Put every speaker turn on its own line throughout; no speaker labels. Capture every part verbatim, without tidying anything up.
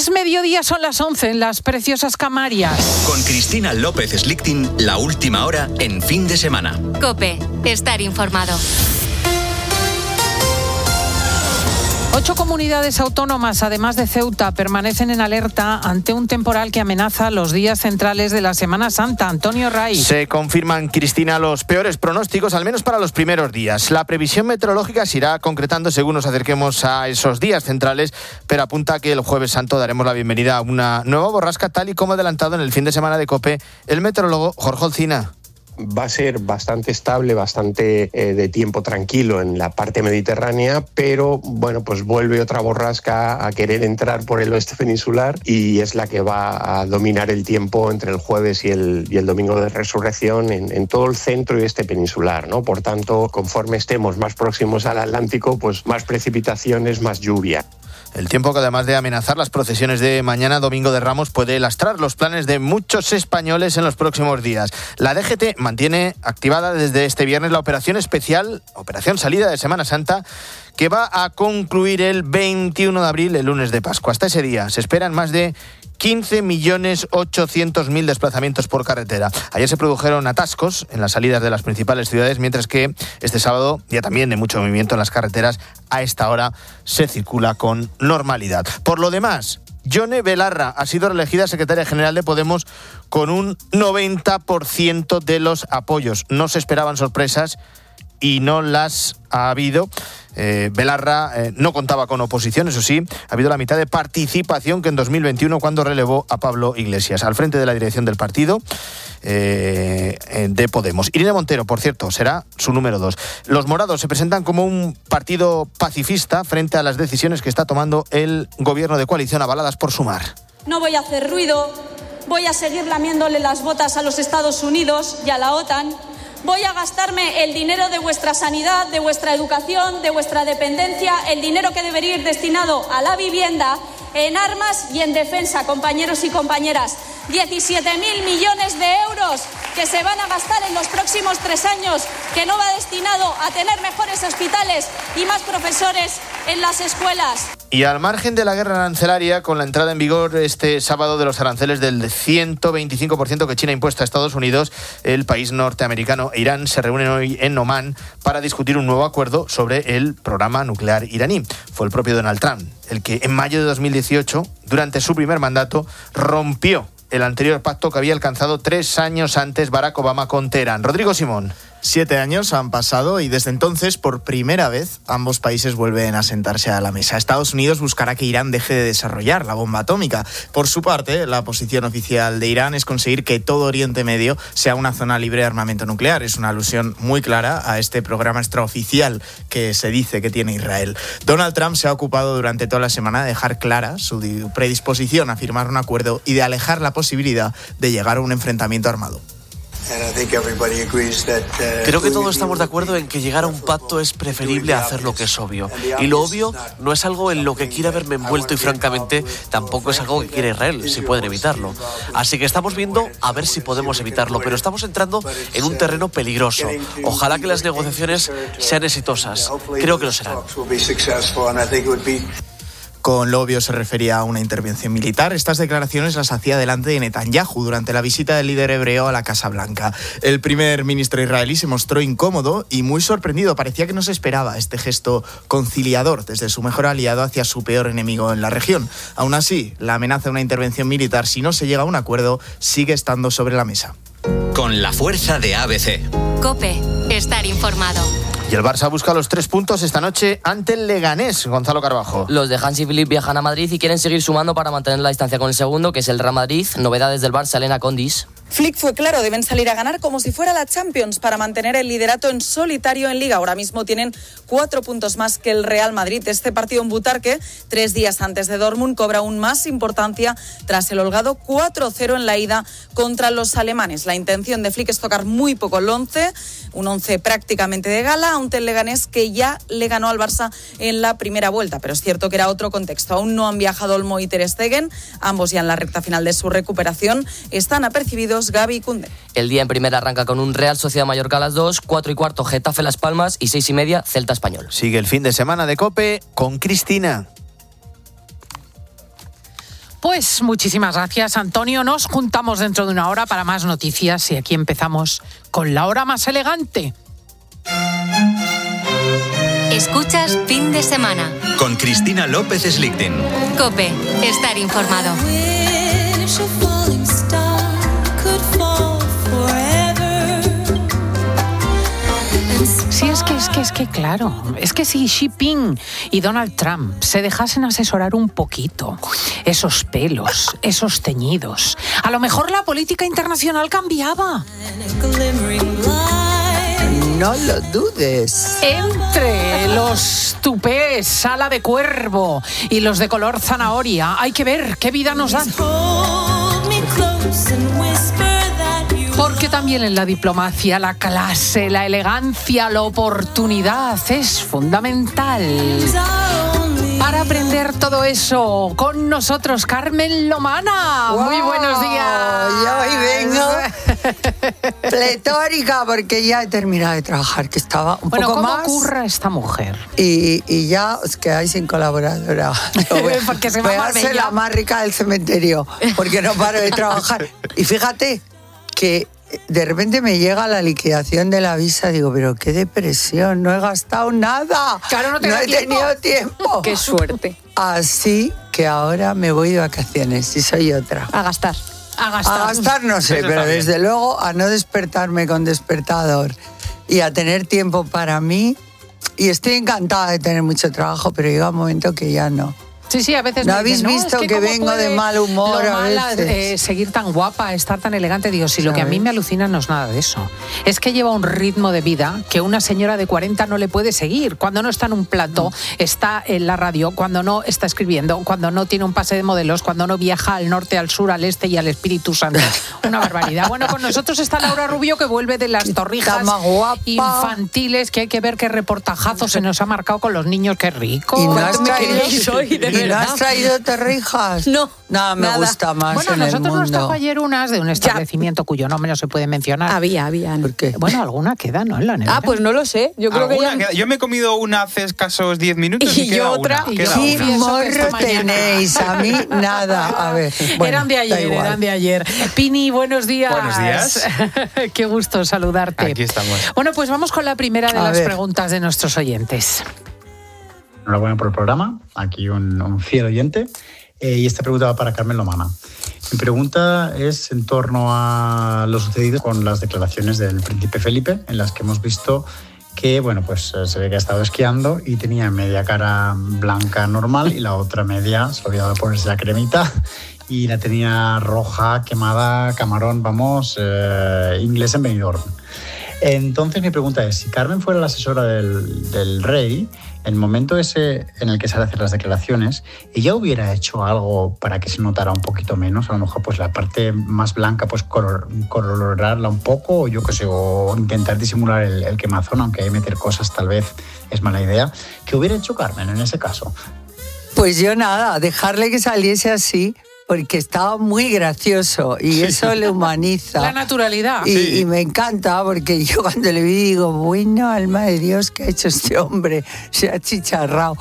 Es mediodía, son las once en las preciosas Canarias.
Con Cristina López Slichting, la última hora en fin de semana.
COPE, estar informado.
Ocho comunidades autónomas, además de Ceuta, permanecen en alerta ante un temporal que amenaza los días centrales de la Semana Santa. Antonio Ray.
Se confirman, Cristina, los peores pronósticos, al menos para los primeros días. La previsión meteorológica se irá concretando según nos acerquemos a esos días centrales, pero apunta que el Jueves Santo daremos la bienvenida a una nueva borrasca, tal y como ha adelantado en el fin de semana de COPE el meteorólogo Jorge Olcina.
Va a ser bastante estable, bastante eh, de tiempo tranquilo en la parte mediterránea, pero bueno, pues vuelve otra borrasca a querer entrar por el oeste peninsular y es la que va a dominar el tiempo entre el jueves y el, y el domingo de resurrección en, en todo el centro y este peninsular, ¿no? Por tanto, conforme estemos más próximos al Atlántico, pues más precipitaciones, más lluvia.
El tiempo que, además de amenazar las procesiones de mañana, Domingo de Ramos, puede lastrar los planes de muchos españoles en los próximos días. La D G T mantiene activada desde este viernes la operación especial, operación salida de Semana Santa, que va a concluir el veintiuno de abril, el lunes de Pascua. Hasta ese día se esperan más de quince millones ochocientos mil desplazamientos por carretera. Ayer se produjeron atascos en las salidas de las principales ciudades, mientras que este sábado, día también de mucho movimiento en las carreteras, a esta hora se circula con normalidad. Por lo demás, Yone Belarra ha sido reelegida secretaria general de Podemos con un noventa por ciento de los apoyos. No se esperaban sorpresas y no las ha habido. Eh, Belarra eh, no contaba con oposición, eso sí, ha habido la mitad de participación que en dos mil veintiuno, cuando relevó a Pablo Iglesias al frente de la dirección del partido eh, de Podemos. Irene Montero, por cierto, será su número dos. Los morados se presentan como un partido pacifista frente a las decisiones que está tomando el gobierno de coalición avaladas por Sumar.
No voy a hacer ruido, voy a seguir lamiéndole las botas a los Estados Unidos y a la OTAN. Voy a gastarme el dinero de vuestra sanidad, de vuestra educación, de vuestra dependencia, el dinero que debería ir destinado a la vivienda, en armas y en defensa, compañeros y compañeras. diecisiete mil millones de euros que se van a gastar en los próximos tres años, que no va destinado a tener mejores hospitales y más profesores en las escuelas.
Y al margen de la guerra arancelaria, con la entrada en vigor este sábado de los aranceles del ciento veinticinco por ciento que China ha impuesto a Estados Unidos, el país norteamericano e Irán se reúnen hoy en Omán para discutir un nuevo acuerdo sobre el programa nuclear iraní. Fue el propio Donald Trump el que en mayo de dos mil dieciocho, durante su primer mandato, rompió el anterior pacto que había alcanzado tres años antes Barack Obama con Teherán. Rodrigo Simón.
Siete años han pasado y desde entonces, por primera vez, ambos países vuelven a sentarse a la mesa. Estados Unidos buscará que Irán deje de desarrollar la bomba atómica. Por su parte, la posición oficial de Irán es conseguir que todo Oriente Medio sea una zona libre de armamento nuclear. Es una alusión muy clara a este programa extraoficial que se dice que tiene Israel. Donald Trump se ha ocupado durante toda la semana de dejar clara su predisposición a firmar un acuerdo y de alejar la posibilidad de llegar a un enfrentamiento armado.
Creo que todos estamos de acuerdo en que llegar a un pacto es preferible a hacer lo que es obvio. Y lo obvio no es algo en lo que quiera verme envuelto y francamente tampoco es algo que quiere Israel, si pueden evitarlo. Así que estamos viendo a ver si podemos evitarlo, pero estamos entrando en un terreno peligroso. Ojalá que las negociaciones sean exitosas. Creo que lo serán.
Con lo obvio se refería a una intervención militar. Estas declaraciones las hacía delante de Netanyahu durante la visita del líder hebreo a la Casa Blanca. El primer ministro israelí se mostró incómodo y muy sorprendido. Parecía que no se esperaba este gesto conciliador desde su mejor aliado hacia su peor enemigo en la región. Aún así, la amenaza de una intervención militar, si no se llega a un acuerdo, sigue estando sobre la mesa.
Con la fuerza de A B C.
COPE, estar informado.
Y el Barça busca los tres puntos esta noche ante el Leganés, Gonzalo Carbajo.
Los de Hansi Flick viajan a Madrid y quieren seguir sumando para mantener la distancia con el segundo, que es el Real Madrid. Novedades del Barça, Elena Condis.
Flick fue claro, deben salir a ganar como si fuera la Champions para mantener el liderato en solitario en Liga. Ahora mismo tienen cuatro puntos más que el Real Madrid. Este partido en Butarque, tres días antes de Dortmund, cobra aún más importancia tras el holgado cuatro cero en la ida contra los alemanes. La intención de Flick es tocar muy poco el once, un once prácticamente de gala, ante el Leganés que ya le ganó al Barça en la primera vuelta, pero es cierto que era otro contexto. Aún no han viajado Olmo y Ter Stegen, ambos ya en la recta final de su recuperación. Están apercibidos Gavi y Koundé.
El día en primera arranca con un Real Sociedad Mallorca a las dos, cuatro y cuarto Getafe Las Palmas y seis y media Celta Español.
Sigue el fin de semana de COPE con Cristina.
Pues muchísimas gracias, Antonio. Nos juntamos dentro de una hora para más noticias y aquí empezamos con la hora más elegante.
Escuchas Fin de Semana
con Cristina López Slichting.
COPE. Estar informado.
Sí, es que, es que, es que, claro, es que si Xi Jinping y Donald Trump se dejasen asesorar un poquito, esos pelos, esos teñidos, a lo mejor la política internacional cambiaba.
No lo dudes.
Entre los tupés ala de cuervo y los de color zanahoria, hay que ver qué vida nos dan. Porque también en la diplomacia la clase, la elegancia, la oportunidad es fundamental. Para aprender todo eso, con nosotros Carmen Lomana.
Wow,
muy buenos días.
Yo hoy vengo pletórica porque ya he terminado de trabajar, que estaba un
bueno,
poco
¿cómo
más.
curra esta mujer?
Y, y ya os quedáis sin colaboradora. Voy,
porque se
voy
va
a ser la más rica del cementerio, porque no paro de trabajar. Y fíjate que de repente me llega la liquidación de la visa, digo, pero qué depresión, no he gastado nada.
Claro, no,
no he
tiempo.
tenido tiempo.
Qué suerte.
Así que ahora me voy de vacaciones y soy otra.
A gastar.
A gastar.
A gastar no sé,
Eso
pero
también.
desde luego a no despertarme con despertador y a tener tiempo para mí. Y estoy encantada de tener mucho trabajo, pero llega un momento que ya no.
Sí, sí, a veces
¿No
me
habéis
dicen,
visto
es que,
que
cómo
vengo
puede
de mal humor
lo
a
mala,
veces?
eh, seguir tan guapa, estar tan elegante? Digo, si lo que a mí
¿Sabes?
me alucina no es nada de eso. Es que lleva un ritmo de vida que una señora de cuarenta no le puede seguir. Cuando no está en un plató, está en la radio, cuando no está escribiendo, cuando no tiene un pase de modelos, cuando no viaja al norte, al sur, al este y al Espíritu Santo. Una barbaridad. Bueno, con nosotros está Laura Rubio, que vuelve de las torrijas
Está más guapa.
infantiles, que hay que ver qué reportajazo se nos ha marcado con los niños. ¡Qué rico!
¿Y no has
¿Cuánto me
traído,
queréis hoy, de
¿y no
verdad?
has traído torrijas?
No,
Nada, me
nada.
gusta más
Bueno,
en el
nosotros nos
mundo.
trajo ayer unas de un establecimiento cuyo nombre no se puede mencionar.
Había, había.
¿Por qué?
Bueno, alguna queda, ¿no? En la nevera.
Ah, pues no lo sé. Yo creo que
¿Alguna
ya...
queda? Yo me he comido una hace escasos diez minutos y,
Y
queda
yo otra.
una,
Y
queda
yo-
¿Qué
una.
Confieso que esta
morro
mañana-
tenéis? A mí nada. A ver, bueno,
eran de
da
ayer,
igual.
eran de ayer. Pini, buenos días.
Buenos días.
Qué gusto saludarte.
Aquí estamos.
Bueno, pues vamos con la primera de
A
las
ver.
preguntas de nuestros oyentes.
Enhorabuena por el programa. Aquí un, un fiel oyente. Eh, y esta pregunta va para Carmen Lomana. Mi pregunta es en torno a lo sucedido con las declaraciones del príncipe Felipe, en las que hemos visto que, bueno, pues eh, se ve que ha estado esquiando y tenía media cara blanca normal y la otra media se olvidaba de ponerse la cremita y la tenía roja, quemada, camarón, vamos, eh, inglés en Benidorm. Entonces mi pregunta es, si Carmen fuera la asesora del, del rey, en el momento ese en el que sale a hacer las declaraciones, ¿ella hubiera hecho algo para que se notara un poquito menos? A lo mejor pues la parte más blanca, pues color, colorarla un poco, o yo qué sé, o intentar disimular el, el quemazón, aunque hay meter cosas tal vez es mala idea. ¿Qué hubiera hecho Carmen en ese caso?
Pues yo nada, dejarle que saliese así, porque estaba muy gracioso y eso le humaniza.
La naturalidad.
Y,
Sí.
y me encanta porque yo cuando le vi digo, bueno, alma de Dios, ¿qué ha hecho este hombre? Se ha chicharrado.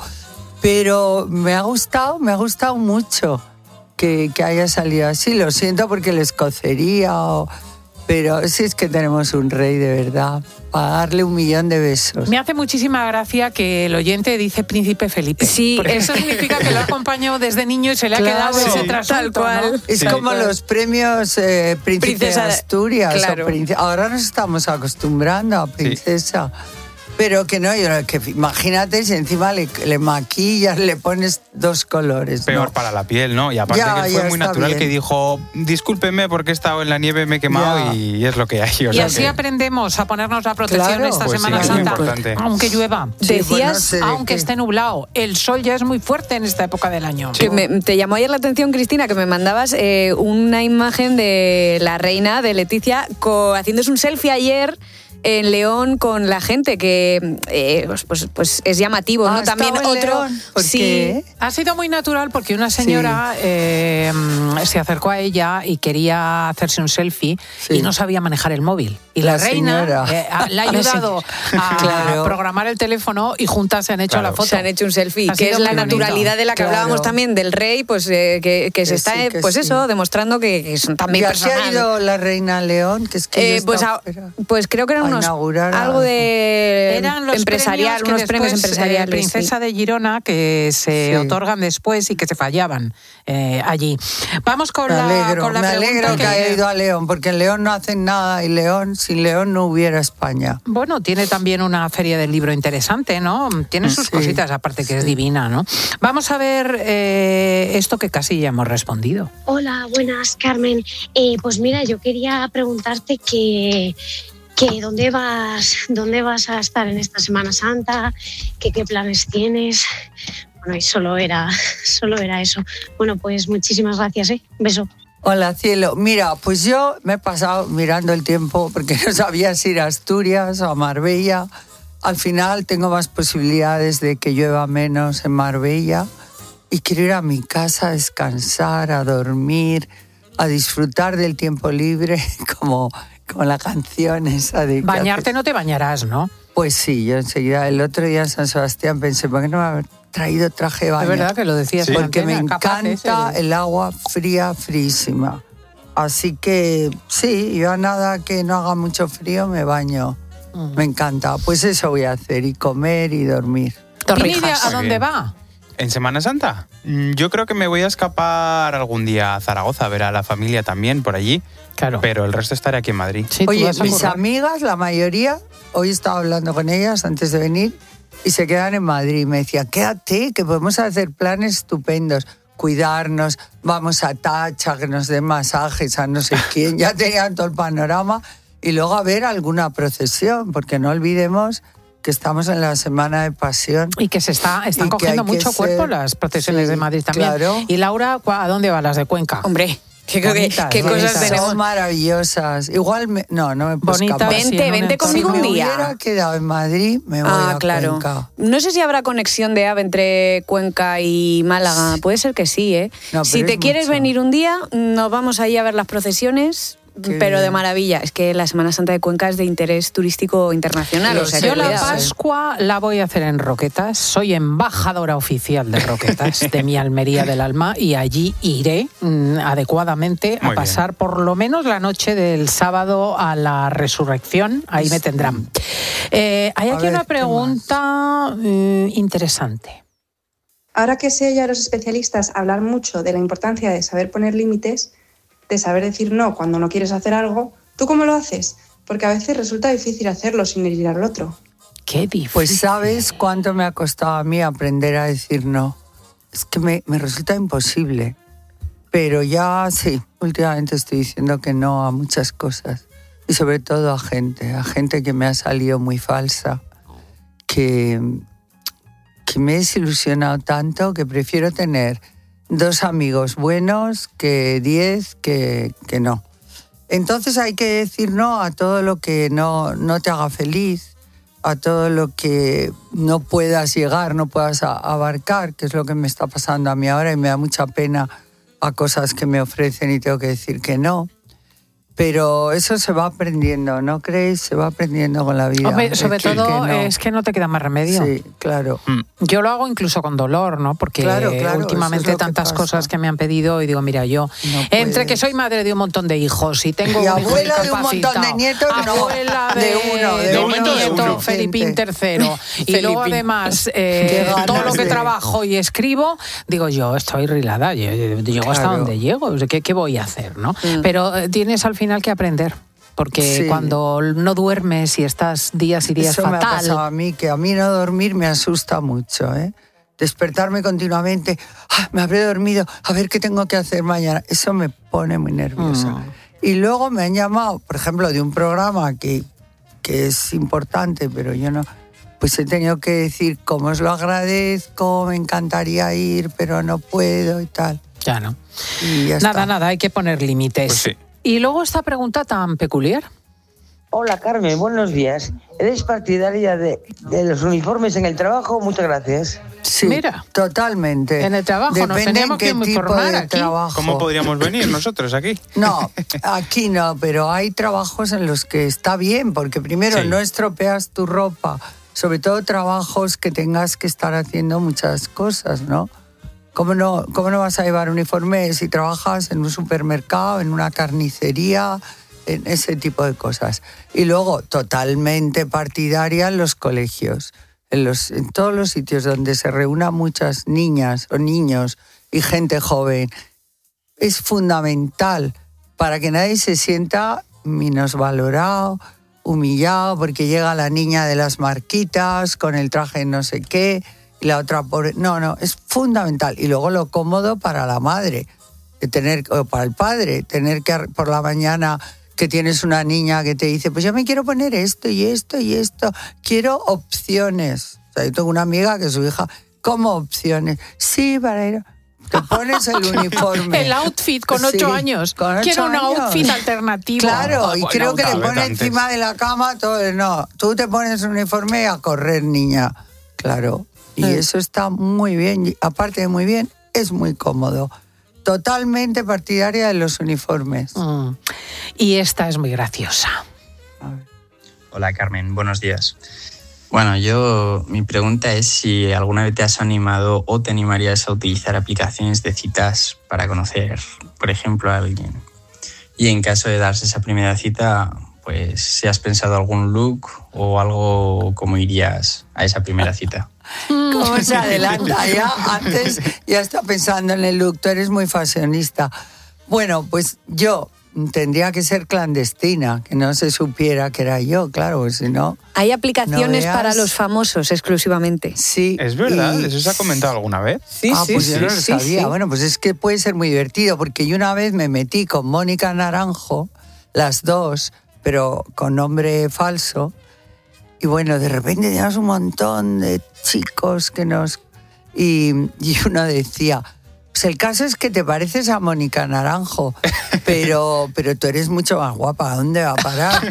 Pero me ha gustado, me ha gustado mucho que, que haya salido así. Lo siento porque les cocería, o... pero si es que tenemos un rey de verdad, para darle un millón de besos.
Me hace muchísima gracia que el oyente dice príncipe Felipe.
Sí.
Porque eso significa que lo ha acompañado desde niño y se le ha
Claro.
quedado ese
Sí.
trasunto,
Tal cual.
¿no?
Es
Sí.
como los premios eh, Príncipe
Princesa-
de Asturias.
claro.
O príncipe- Ahora nos estamos acostumbrando a princesa. Pero que no, yo, que imagínate si encima le, le maquillas, le pones dos colores.
Peor
no.
para la piel, ¿no? Y aparte
Ya,
que él
ya
fue muy
está
natural
bien.
que dijo, discúlpeme porque he estado en la nieve, me he quemado
Ya.
y es lo que hay. O
Y
sea
así
que-
aprendemos a ponernos la protección
Claro.
esta
Pues sí,
Semana
es muy
Santa.
importante.
Aunque llueva.
Sí,
Decías,
pues no sé de
Aunque
qué.
esté nublado, el sol ya es muy fuerte en esta época del año.
Que me- te llamó ayer la atención, Cristina, que me mandabas eh, una imagen de la reina, de Leticia, co- haciéndose un selfie ayer en León con la gente, que eh, pues, pues, pues es llamativo, ¿no?
¿Ha
También
estado en
otro...
León? ¿Por
sí,
qué?
Ha sido muy natural porque una señora
Sí.
eh, se acercó a ella y quería hacerse un selfie
Sí.
y no sabía manejar el móvil. Y
La
la, reina
señora.
eh, ha- le ha
La
ayudado a
Claro.
programar el teléfono y juntas se han hecho
Claro.
la foto.
Se han hecho un selfie,
Ha
que
sido
es la
muy bonito.
naturalidad de la que
Claro.
hablábamos también del rey, pues eh, que, que se
Que
está,
sí,
eh,
que
pues
sí.
eso, demostrando que, que son también
¿Y a qué ha
personal.
ido la reina León? Que es que yo
Eh, pues,
estaba
a-
fuera.
pues creo que eran
A
unos
inaugurar
algo de
Eran los
empresarial,
premios que
unos premios
después, eh,
empresariales.
Princesa de Girona que se
Sí.
otorgan después y que se fallaban eh, allí. Vamos con
Me
la,
alegro,
con la
me
pregunta
alegro que haya ido a León, porque en León no hacen nada y León, sin León no hubiera España.
Bueno, tiene también una feria del libro interesante, ¿no? Tiene sus
Sí,
cositas, aparte que es divina, ¿no? Vamos a ver eh, esto que casi ya hemos respondido.
Hola, buenas, Carmen. Eh, pues mira, yo quería preguntarte que, que dónde vas, dónde vas a estar en esta Semana Santa, que qué planes tienes. Bueno, y solo era, solo era eso. Bueno, pues muchísimas gracias, ¿eh? Un beso.
Hola, cielo. Mira, pues yo me he pasado mirando el tiempo porque no sabía si ir a Asturias o a Marbella. Al final tengo más posibilidades de que llueva menos en Marbella y quiero ir a mi casa a descansar, a dormir, a disfrutar del tiempo libre, como, como la canción esa de... que
Bañarte
hace-
no te bañarás, ¿no?
Pues sí, yo enseguida, el otro día en San Sebastián pensé, ¿por qué no me haber traído traje de baño?
Es verdad que lo decías. en
Porque me
antena, capaces,
encanta
eh.
el agua fría, frísima. Así que sí, yo a nada que no haga mucho frío me baño.
Mm.
Me encanta. Pues eso voy a hacer, y comer y dormir.
¿Tiene idea a
Muy
dónde
bien.
va?
¿En Semana Santa? Mm, Yo creo que me voy a escapar algún día a Zaragoza, a ver a la familia también por allí.
Claro.
Pero el resto estaré aquí en Madrid.
Sí, tú
Oye,
vas a
mis
currar.
amigas, la mayoría, hoy estaba hablando con ellas antes de venir y se quedan en Madrid. Me decían, quédate, que podemos hacer planes estupendos. Cuidarnos, vamos a Tacha, que nos den masajes a no sé quién. Ya tenían todo el panorama. Y luego a ver alguna procesión, porque no olvidemos que estamos en la Semana de Pasión.
Y que se está, están
Y que
cogiendo
hay que
mucho
ser-
cuerpo las procesiones
sí,
de Madrid también.
claro.
Y Laura, ¿cu- ¿a dónde van las de Cuenca?
Hombre, qué, qué-
Bonitas,
qué
bonitas.
cosas tenemos.
Son maravillosas. Igual, me- no, no me puedo
Bonitas,
escapar.
sí,
Vente,
en un
vente
entorno.
conmigo
Si
un
me
día.
hubiera quedado en Madrid, me voy
Ah,
a
claro.
Cuenca.
No sé si habrá conexión de AVE entre Cuenca y Málaga. Puede ser que sí, ¿eh?
No,
si
pero
te
es
quieres
mucho.
venir un día, nos vamos ahí a ver las procesiones.
Qué
Pero de
bien.
maravilla. Es que la Semana Santa de Cuenca es de interés turístico internacional.
Lo
O sea,
sé,
que
Yo la
cuidado, ¿eh?
Pascua la voy a hacer en Roquetas. Soy embajadora oficial de Roquetas, de mi Almería del alma, y allí iré mm, adecuadamente a
Muy
pasar por lo menos la noche del sábado a la resurrección. Ahí me tendrán. Eh, hay
A
aquí
ver,
una
¿qué
pregunta eh, interesante.
Ahora que se oye a los especialistas hablar mucho de la importancia de saber poner límites, de saber decir no cuando no quieres hacer algo, ¿tú cómo lo haces? Porque a veces resulta difícil hacerlo sin herir al otro.
Qué difícil.
Pues ¿sabes cuánto me ha costado a mí aprender a decir no? Es que me, me resulta imposible. Pero ya sí, últimamente estoy diciendo que no a muchas cosas. Y sobre todo a gente, a gente que me ha salido muy falsa, que, que me he desilusionado tanto que prefiero tener dos amigos buenos que diez que, que no. Entonces hay que decir no a todo lo que no, no te haga feliz, a todo lo que no puedas llegar, no puedas a- abarcar, que es lo que me está pasando a mí ahora y me da mucha pena a cosas que me ofrecen y tengo que decir que no. Pero eso se va aprendiendo, ¿no creéis? Se va aprendiendo con la vida.
Hombre, sobre
Es que-
todo
que no.
es que no te queda más remedio.
Sí, claro.
Yo lo hago incluso con dolor, ¿no? Porque
Claro, claro, eso es
últimamente
lo que
tantas
pasa.
cosas que me han pedido y digo, mira, yo, entre que soy madre de un montón de hijos y tengo
Y
un hijo
abuela de un montón de
discapacitado,
nietos, no.
abuela de,
De uno, de
de
uno,
mi
de
nieto
uno.
Felipín tercero, y luego
Felipín.
además
Qué
eh,
ganas
todo lo que
de-
trabajo y escribo, digo yo, estoy rilada, yo- yo llego hasta
Claro.
donde llego, ¿qué, qué voy a hacer? ¿no? Pero eh, tienes al final que aprender. Porque
Sí.
cuando no duermes y estás días y días
Eso me ha
fatal,
pasado a mí, que a mí no dormir me asusta mucho, ¿eh? Despertarme continuamente, "Ah, me habré dormido, a ver qué tengo que hacer mañana". Eso me pone muy nerviosa.
Mm.
Y luego me han llamado, por ejemplo, de un programa que, que es importante, pero yo no... Pues he tenido que decir cómo os lo agradezco, me encantaría ir, pero no puedo y tal.
ya no.
Y ya
Nada,
está.
nada, hay que poner límites.
Pues sí.
Y luego esta pregunta tan peculiar.
Hola Carmen, buenos días. ¿Eres partidaria de, de los uniformes en el trabajo? Muchas gracias.
Sí,
Mira,
totalmente.
en el trabajo nos
Depende
teníamos
en qué
que
tipo
informar
de
aquí.
trabajo.
¿Cómo podríamos venir nosotros aquí?
No, aquí no, pero hay trabajos en los que está bien, porque primero
Sí.
no estropeas tu ropa, sobre todo trabajos que tengas que estar haciendo muchas cosas, ¿no? ¿Cómo no, cómo no vas a llevar uniforme si trabajas en un supermercado, en una carnicería, en ese tipo de cosas? Y luego, totalmente partidaria en los colegios, en, los, en todos los sitios donde se reúnan muchas niñas o niños y gente joven. Es fundamental para que nadie se sienta minusvalorado, humillado, porque llega la niña de las marquitas con el traje no sé qué y la otra pobre. No, no, es fundamental. Y luego lo cómodo para la madre, de tener, o para el padre, tener que por la mañana que tienes una niña que te dice, pues yo me quiero poner esto y esto y esto, quiero opciones. O sea, yo tengo una amiga que su hija, ¿cómo opciones? Sí, para ir... Te pones el uniforme.
El outfit con ocho
Sí,
años.
con ocho
Quiero un
años.
outfit alternativo.
Claro,
Ah,
y
bueno,
creo que le
tal vez
pone
antes.
encima de la cama todo. No, tú te pones un uniforme a correr, niña. Claro. Y
Mm.
eso está muy bien. Y aparte de muy bien, es muy cómodo. Totalmente partidaria de los uniformes.
Mm. Y esta es muy graciosa.
Hola Carmen, buenos días. Bueno, yo, mi pregunta es si alguna vez te has animado o te animarías a utilizar aplicaciones de citas para conocer, por ejemplo, a alguien. Y en caso de darse esa primera cita, pues si has pensado algún look o algo, cómo irías a esa primera cita.
¿Cómo se adelanta ya? Antes ya está pensando en el look. Tú eres muy fashionista. Bueno, pues yo tendría que ser clandestina, que no se supiera que era yo, claro, pues si no...
Hay aplicaciones
no veas.
para los famosos exclusivamente.
Sí.
¿Es verdad?
y-
¿Eso se ha comentado alguna vez?
Sí,
ah,
sí,
pues
sí,
yo no lo
sí,
sabía.
sí.
Bueno, pues es que puede ser muy divertido, porque yo una vez me metí con Mónica Naranjo, las dos, pero con nombre falso, y bueno, de repente teníamos un montón de chicos que nos... Y, y uno decía, pues el caso es que te pareces a Mónica Naranjo, pero, pero tú eres mucho más guapa, ¿a dónde va a parar?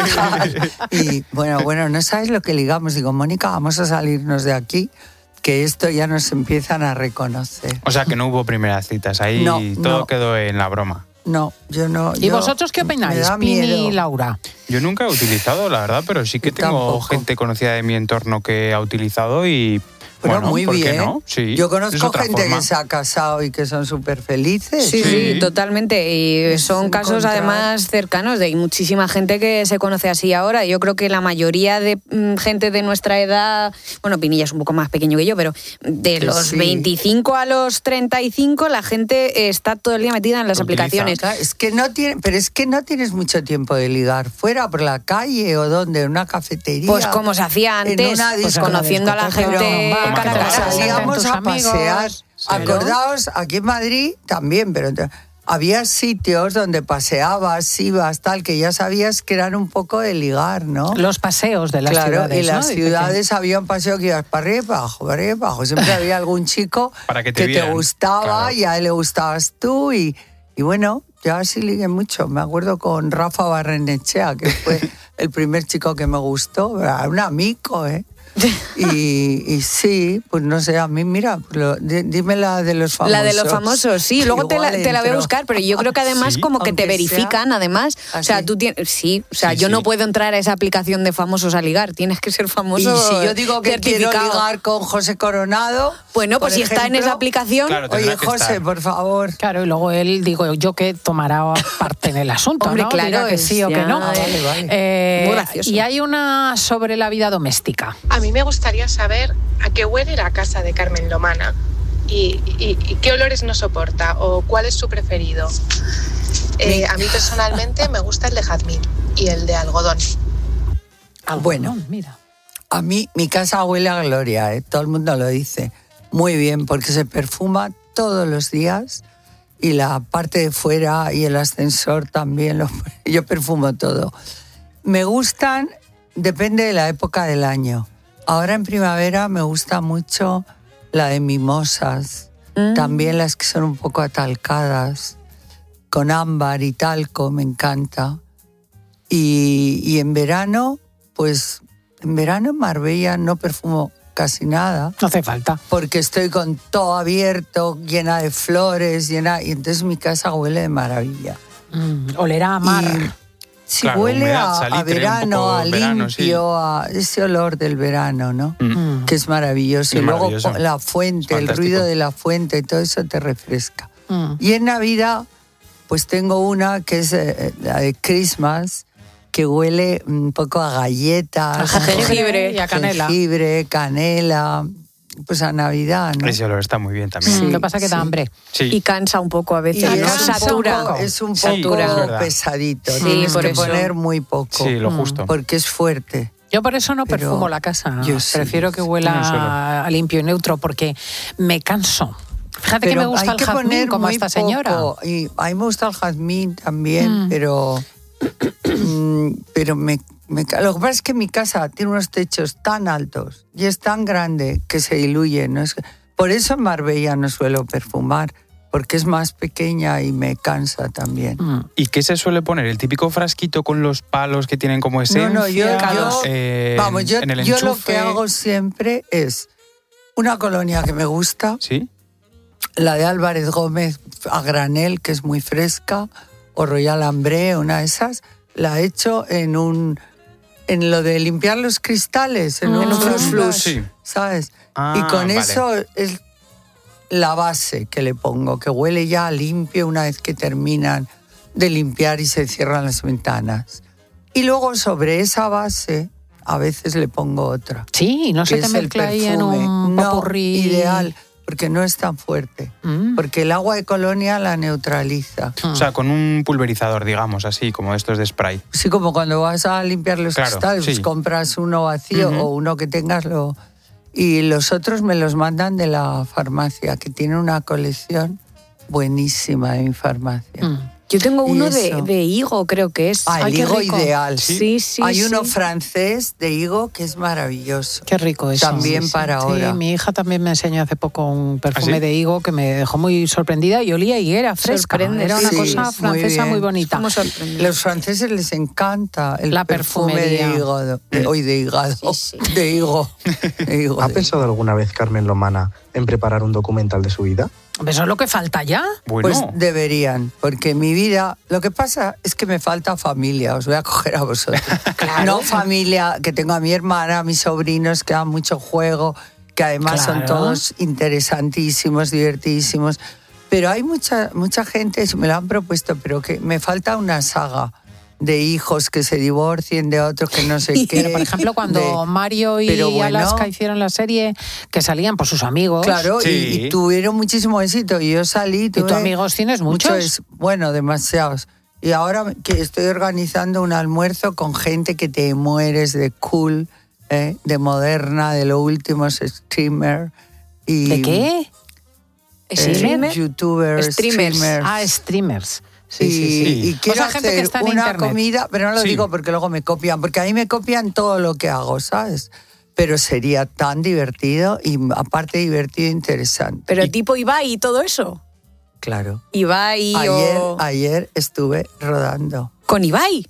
Y bueno, bueno, no sabes lo que ligamos. Digo, Mónica, vamos a salirnos de aquí, que esto ya nos empiezan a reconocer.
O sea, que no hubo primeras citas, ahí
No,
todo
no.
quedó en la broma.
No, yo no.
¿Y
yo-
vosotros qué
me
opináis,
da
Pini
miedo.
y Laura?
Yo nunca he utilizado, la verdad, pero sí que tengo
tampoco.
gente conocida de mi entorno que ha utilizado y...
Pero
bueno,
muy
¿por qué
bien.
no? Sí,
Yo
es
conozco
otra
gente
forma.
que se ha casado y que son súper felices.
Sí, sí, totalmente. Y son
Es
casos
encontrar-
además cercanos de hay muchísima gente que se conoce así ahora. Yo creo que la mayoría de mm, gente de nuestra edad, bueno, Pinilla es un poco más pequeño que yo, pero de
Que
los
sí.
veinticinco a los treinta y cinco la gente está todo el día metida en las
Lo utiliza.
aplicaciones.
Claro, es que no tiene, pero es que no tienes mucho tiempo de ligar fuera, por la calle o donde, en una cafetería.
Pues como se hacía
en
antes,
una
pues
discoteca.
conociendo a la
Pero
gente
vamos,
cara a cara.
salíamos
tus
a
amigos.
pasear.
Sí.
Acordaos, aquí en Madrid también, pero te- había sitios donde paseabas, ibas, tal, que ya sabías que eran un poco de ligar, ¿no?
Los paseos de las
claro,
ciudades.
y las
¿no? Dice que-
ciudades había un paseo que ibas para arriba y para abajo, para arriba y para abajo. Siempre había algún chico
Para que te
te
vieran,
gustaba
claro.
y a él le gustabas tú. Y, y bueno, yo así ligué mucho. Me acuerdo con Rafa Barrenechea, que fue el primer chico que me gustó. Era un amigo, ¿eh? Y, y sí, pues no sé, a mí, mira, lo- di- dime la de los famosos.
La de los famosos, sí. Luego te la,
Igual
te la voy a
entro.
buscar, pero yo creo que además
Sí,
como que te
aunque
verifican,
sea
además. O sea,
así.
tú tienes... Sí, o sea,
Sí,
yo
sí.
no puedo entrar a esa aplicación de famosos a ligar. Tienes que ser famoso
Y si yo digo que quiero
certificado.
ligar con José Coronado...
Bueno, pues
por
si está en esa
ejemplo,
aplicación...
Claro, tendrá
Oye,
que
José,
estar.
por favor.
Claro, y luego él, digo yo, que tomará parte en el asunto,
Hombre,
¿no?
claro,
Diga que
es
sí o que
ya-
no.
Ah,
vale, vale.
Eh,
Muy gracioso.
Y hay una sobre la vida doméstica.
A mí me gustaría saber a qué huele la casa de Carmen Lomana y, y- y qué olores no soporta o cuál es su preferido. Eh, a mí personalmente me gusta el de jazmín y el de algodón.
Bueno,
mira.
a mí mi casa huele a gloria, ¿eh? Todo el mundo lo dice. Muy bien, porque se perfuma todos los días y la parte de fuera y el ascensor también. Lo, yo perfumo todo. Me gustan, depende de la época del año. Ahora en primavera me gusta mucho la de mimosas,
Mm.
también las que son un poco atalcadas, con ámbar y talco, me encanta. Y, y en verano, pues en verano en Marbella no perfumo casi nada.
No hace falta.
Porque estoy con todo abierto, llena de flores, llena, y entonces mi casa huele de maravilla.
Mm, olerá a mar.
Y, sí,
Claro,
huele
humedad,
a, a
salitre, un
verano,
poco
a
verano,
limpio, a ese olor del verano, ¿no?
Mm.
Que es maravilloso.
Es
y luego
maravilloso.
la fuente,
Es
el
fantástico.
ruido de la fuente, todo eso te refresca.
Mm.
Y en Navidad, pues tengo una que es eh, la de Christmas, que huele un poco a galletas,
A jengibre y a canela.
jengibre, canela, pues a Navidad, ¿no?
Ese olor está muy bien también.
Sí, lo que pasa es que da hambre.
Sí.
Y cansa un poco a
Y
veces,
es,
¿no?
un
Satura.
poco, es un
Sí,
poco
es verdad.
pesadito,
Sí,
tienes
por
que
eso.
poner muy poco.
Sí, lo justo.
Porque es fuerte.
Yo por eso no
Pero
perfumo la casa.
yo sí.
Prefiero que
No
huela
suelo.
a limpio y neutro porque me canso. Fíjate que
Pero
me gusta
hay
el
que
jazmín
poner
como a
muy
esta señora.
poco. Y a mí me gusta el jazmín también,
Mm.
pero, mm, pero me, me ca- lo que pasa es que mi casa tiene unos techos tan altos y es tan grande que se diluye. ¿No? Es que- por eso en Marbella no suelo perfumar, porque es más pequeña y me cansa también.
Mm.
¿Y qué se suele poner? ¿El típico frasquito con los palos que tienen como esencia?
No, no, yo, yo-
eh,
vamos, yo,
en el
yo lo
enchufe?
que hago siempre es una colonia que me gusta,
¿Sí?
la de Álvarez Gómez a granel, que es muy fresca, o Royal Ambré, una de esas, la he hecho en un en lo de limpiar los cristales, en
Ah.
un
En un
flush,
flush, sí.
¿sabes?
Ah,
y con
vale.
eso es la base que le pongo, que huele ya a limpio una vez que terminan de limpiar y se cierran las ventanas. Y luego sobre esa base a veces le pongo otra.
Sí, no se
que
te
es el
mezcla ahí en
perfume.
un
No,
popurrí.
ideal, porque no es tan fuerte.
Mm.
Porque el agua de colonia la neutraliza.
O sea, con un pulverizador, digamos, así, como estos de spray.
Sí, como cuando vas a limpiar los
Claro,
cristales, pues
sí.
compras uno vacío
Ujú.
o uno que tengas lo... Y los otros me los mandan de la farmacia, que tiene una colección buenísima de mi farmacia.
Mm.
Yo tengo
Y
uno de,
eso.
de higo, creo que es.
Ah, el
Ay, qué
higo
rico.
ideal.
Sí, sí,
Hay
sí.
uno francés de higo que es maravilloso.
Qué rico eso.
También
Sí, sí.
para ahora.
Sí, mi hija también me enseñó hace poco un perfume
¿Ah, sí?
de higo que me dejó muy sorprendida y olía a higuera fresca.
Sorprende,
Era una
sí,
cosa
muy
francesa muy,
bien.
bonita.
¿Cómo sorprende?
Los franceses les encanta el
La
perfume de
perfumería.
hígado. De, hoy de hígado.
Sí,
De higo. De higo,
¿Ha
de-
pensado alguna vez Carmen Lomana en preparar un documental de su vida?
Eso es lo que falta ya.
Bueno,
Pues deberían, porque mi vida, lo que pasa es que me falta familia, os voy a coger a vosotros. No familia, que tengo a mi hermana, a mis sobrinos, que dan mucho juego, que además son
Claro.
todos interesantísimos, divertidísimos. Pero hay mucha, mucha gente, me lo han propuesto, pero que me falta una saga de hijos que se divorcien, de otros que no sé qué.
Pero, por ejemplo, cuando
de-
Mario y
pero bueno,
Alaska hicieron la serie, que salían por sus amigos.
Claro, y-
Sí.
y, tuvieron muchísimo éxito. Y yo salí.
¿Y
tuve
tú amigos tienes muchos?
mucho es- bueno, demasiados. Y ahora que estoy organizando un almuerzo con gente que te mueres de cool, ¿eh? De moderna, de lo último, es streamer. Y,
¿De qué?
eh,
¿Streamer?
youtubers,
Streamers.
streamers.
Ah, streamers. Sí,
y,
sí, sí.
y quiero
O sea, gente que
hacer
está en
una
internet.
comida, pero no lo
Sí.
digo porque luego me copian, porque a mí me copian todo lo que hago, ¿sabes? Pero sería tan divertido y aparte divertido e interesante.
Pero tipo Ibai y todo eso.
Claro.
Ibai
Ayer,
o...
ayer estuve rodando.
¿Con Ibai?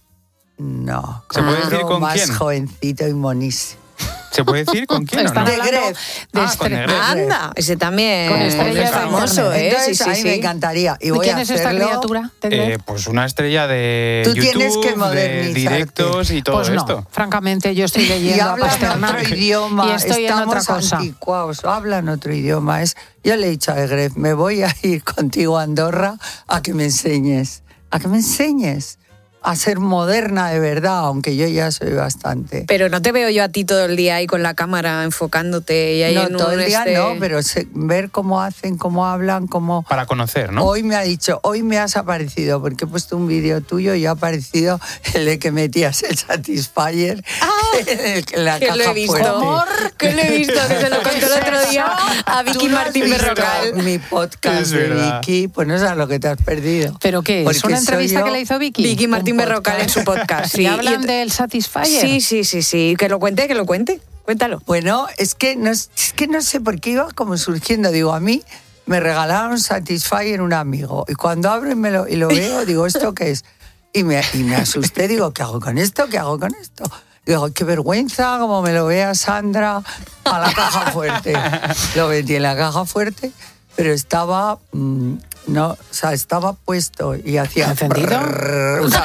No,
¿Se
con
puede
otro
decir con
más
quién?
jovencito y monísimo.
¿se puede decir con quién o
Están
no?
De
hablando
Gref.
de
Ah,
estre-
con Gref.
Anda, ese también
Con
es
estrellas de
famoso,
internet.
¿eh?
Entonces,
Sí, sí,
a mí
sí.
me encantaría. Y
¿Y
voy
quién
a
es esta
hacerlo.
criatura? ¿De Gref?
Eh, pues una estrella de
Tú
YouTube,
tienes que
de
modernizarte.
directos y todo
Pues no,
esto.
francamente yo estoy
Y
leyendo a
hablan
Pasternak
otro idioma,
y estoy en otra
estamos
cosa.
anticuados, hablan otro idioma. Es, yo le he dicho a Gref, me voy a ir contigo a Andorra a que me enseñes, a que me enseñes a ser moderna de verdad, aunque yo ya soy bastante.
Pero no te veo yo a ti todo el día ahí con la cámara enfocándote y ahí
No,
en
todo
un
el día
este-
no, pero se- ver cómo hacen, cómo hablan, cómo...
Para conocer, ¿no?
Hoy me ha dicho, hoy me has aparecido, porque he puesto un vídeo tuyo y ha aparecido el de que metías el Satisfyer en, el- en la
Que
caja
lo he visto,
fuerte.
amor, que lo he visto, que se lo conté el otro día a
Tú
Vicky
no has
Martín
visto
Berrocal.
mi podcast
Es
de
verdad.
Vicky, pues no sabes lo que te has perdido.
¿Pero qué? ¿Es
Porque
una
soy
entrevista
yo-
que le hizo Vicky?
Vicky Martín
Un
Berrocal en
podcast.
su podcast.
¿Y
sí.
hablan
ent-
del Satisfyer?
Sí, sí, sí, sí. Que lo cuente, que lo cuente. Cuéntalo.
Bueno, es que no, es que no sé por qué iba como surgiendo. Digo, a mí me regalaron Satisfyer un amigo. Y cuando abro y, me lo, y lo veo, digo, ¿esto qué es? Y me, y me asusté, digo, ¿qué hago con esto? ¿Qué hago con esto? Digo, qué vergüenza, como me lo vea Sandra, a la caja fuerte. Lo metí en la caja fuerte, pero estaba, mmm, no, o sea, estaba puesto y hacía
¿encendido?
Una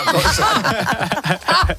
cosa.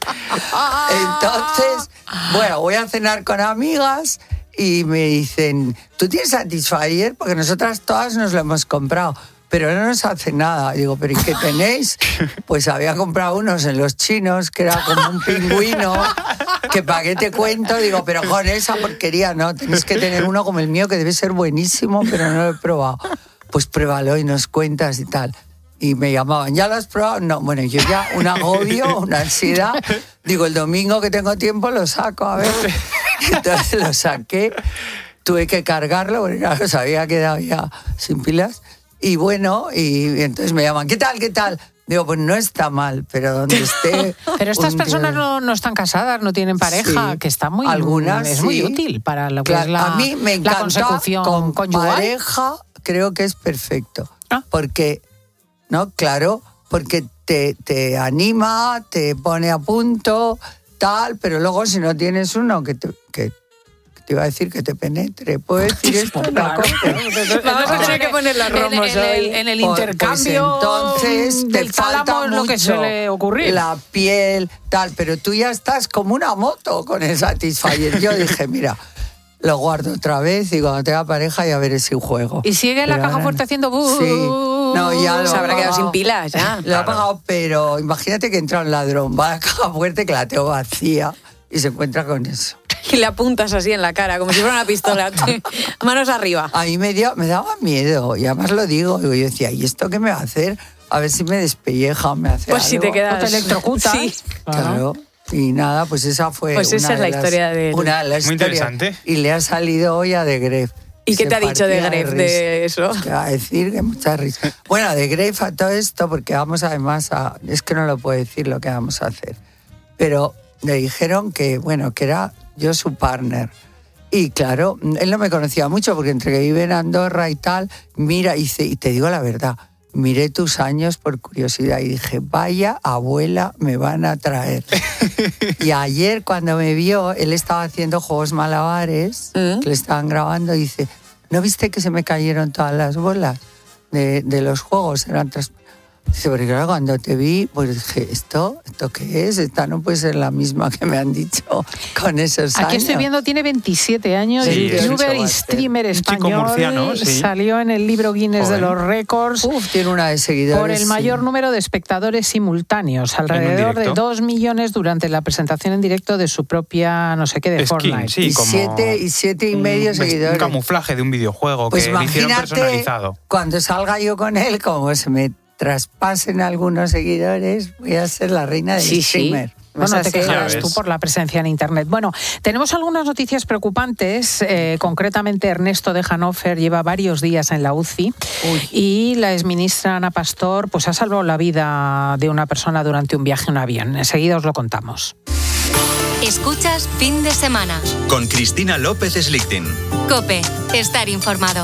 Entonces, bueno, voy a cenar con amigas y me dicen, ¿tú tienes Satisfyer? Porque nosotras todas nos lo hemos comprado. Pero no nos hace nada. Digo, ¿pero y qué tenéis? Pues había comprado unos en los chinos, que era como un pingüino, que para qué te cuento. Digo, pero con esa porquería no, tenéis que tener uno como el mío, que debe ser buenísimo, pero no lo he probado. Pues pruébalo y nos cuentas y tal. Y me llamaban, ¿ya lo has probado? No, bueno, yo ya un agobio, una ansiedad. Digo, el domingo que tengo tiempo lo saco, a ver. Entonces lo saqué, tuve que cargarlo, porque ya se había quedado ya sin pilas. Y bueno, y entonces me llaman, ¿qué tal, qué tal? Digo, pues no está mal, pero donde esté...
Pero estas personas no, no están casadas, no tienen pareja, sí, que está muy...
Algunas
es
sí.
muy útil para lo que claro, es la,
a mí me encanta,
la consecución
con
conyugal.
Pareja creo que es perfecto. ¿Ah? Porque, no, claro, porque te, te anima, te pone a punto, tal, pero luego si no tienes uno que te... Que, te iba a decir que te penetre. ¿Puedo decir esto?
Claro. Vamos a tener que poner las romos en, en, el, en el intercambio.
Pues entonces te falta mucho
lo que suele ocurrir.
La piel, tal, pero tú ya estás como una moto con el Satisfyer. Yo dije, mira, lo guardo otra vez y cuando tenga pareja ya veré si juego.
Y sigue
pero
la caja
ahora...
fuerte haciendo... Buh.
Sí. No, ya lo
se habrá quedado sin pilas ya.
Lo claro. he apagado, pero imagínate que entra un ladrón, va a la caja fuerte que la tengo vacía y se encuentra con eso.
Y le apuntas así en la cara, como si fuera una pistola. Manos arriba.
A mí me, dio, me daba miedo, y además lo digo. Yo decía, ¿y esto qué me va a hacer? A ver si me despelleja, me hace
pues
algo.
Si te quedas...
¿O te electrocutas?
Sí.
Claro. Y nada, pues esa fue
pues
una,
esa
de
es la
las,
historia de...
una de las
Muy
historias.
interesante.
Y le ha salido hoy a De Gref.
¿Y qué te ha dicho De Gref de, de eso?
Te va a decir que mucha risa. Bueno, De Gref a todo esto, porque vamos además a... Es que no lo puedo decir lo que vamos a hacer. Pero le dijeron que, bueno, que era yo su partner. Y claro, él no me conocía mucho porque entre que vive en Andorra y tal, mira, y, y te digo la verdad, miré tus años por curiosidad y dije, vaya abuela, me van a traer. Y ayer cuando me vio, él estaba haciendo juegos malabares, ¿Mm? que le estaban grabando, y dice, ¿no viste que se me cayeron todas las bolas de, de los juegos? Eran tres... Dice, porque claro, cuando te vi, pues dije, ¿esto? ¿Esto qué es? Esta no puede ser la misma que me han dicho con esos años.
Aquí estoy viendo, tiene veintisiete años,
sí,
youtuber y streamer español. Murciano, sí. Salió en el libro Guinness Joder. de los récords.
Uf, tiene una de seguidores.
Por el
sí.
mayor número de espectadores simultáneos, alrededor de dos millones durante la presentación en directo de su propia, no sé qué, de
Skin,
Fortnite.
Sí,
y,
como
siete, y siete y medio
un,
seguidores.
Un camuflaje de un videojuego pues que le hicieron personalizado.
Cuando salga yo con él, como se me traspasen algunos seguidores, voy a ser la reina del sí, streamer.
Sí. Bueno, te quejarás tú por la presencia en Internet. Bueno, tenemos algunas noticias preocupantes. Eh, concretamente, Ernesto de Hannover lleva varios días en la U C I Uy. y la exministra Ana Pastor pues, ha salvado la vida de una persona durante un viaje en avión. Enseguida os lo contamos.
Escuchas Fin de Semana.
Con Cristina López Slichting.
COPE. Estar informado.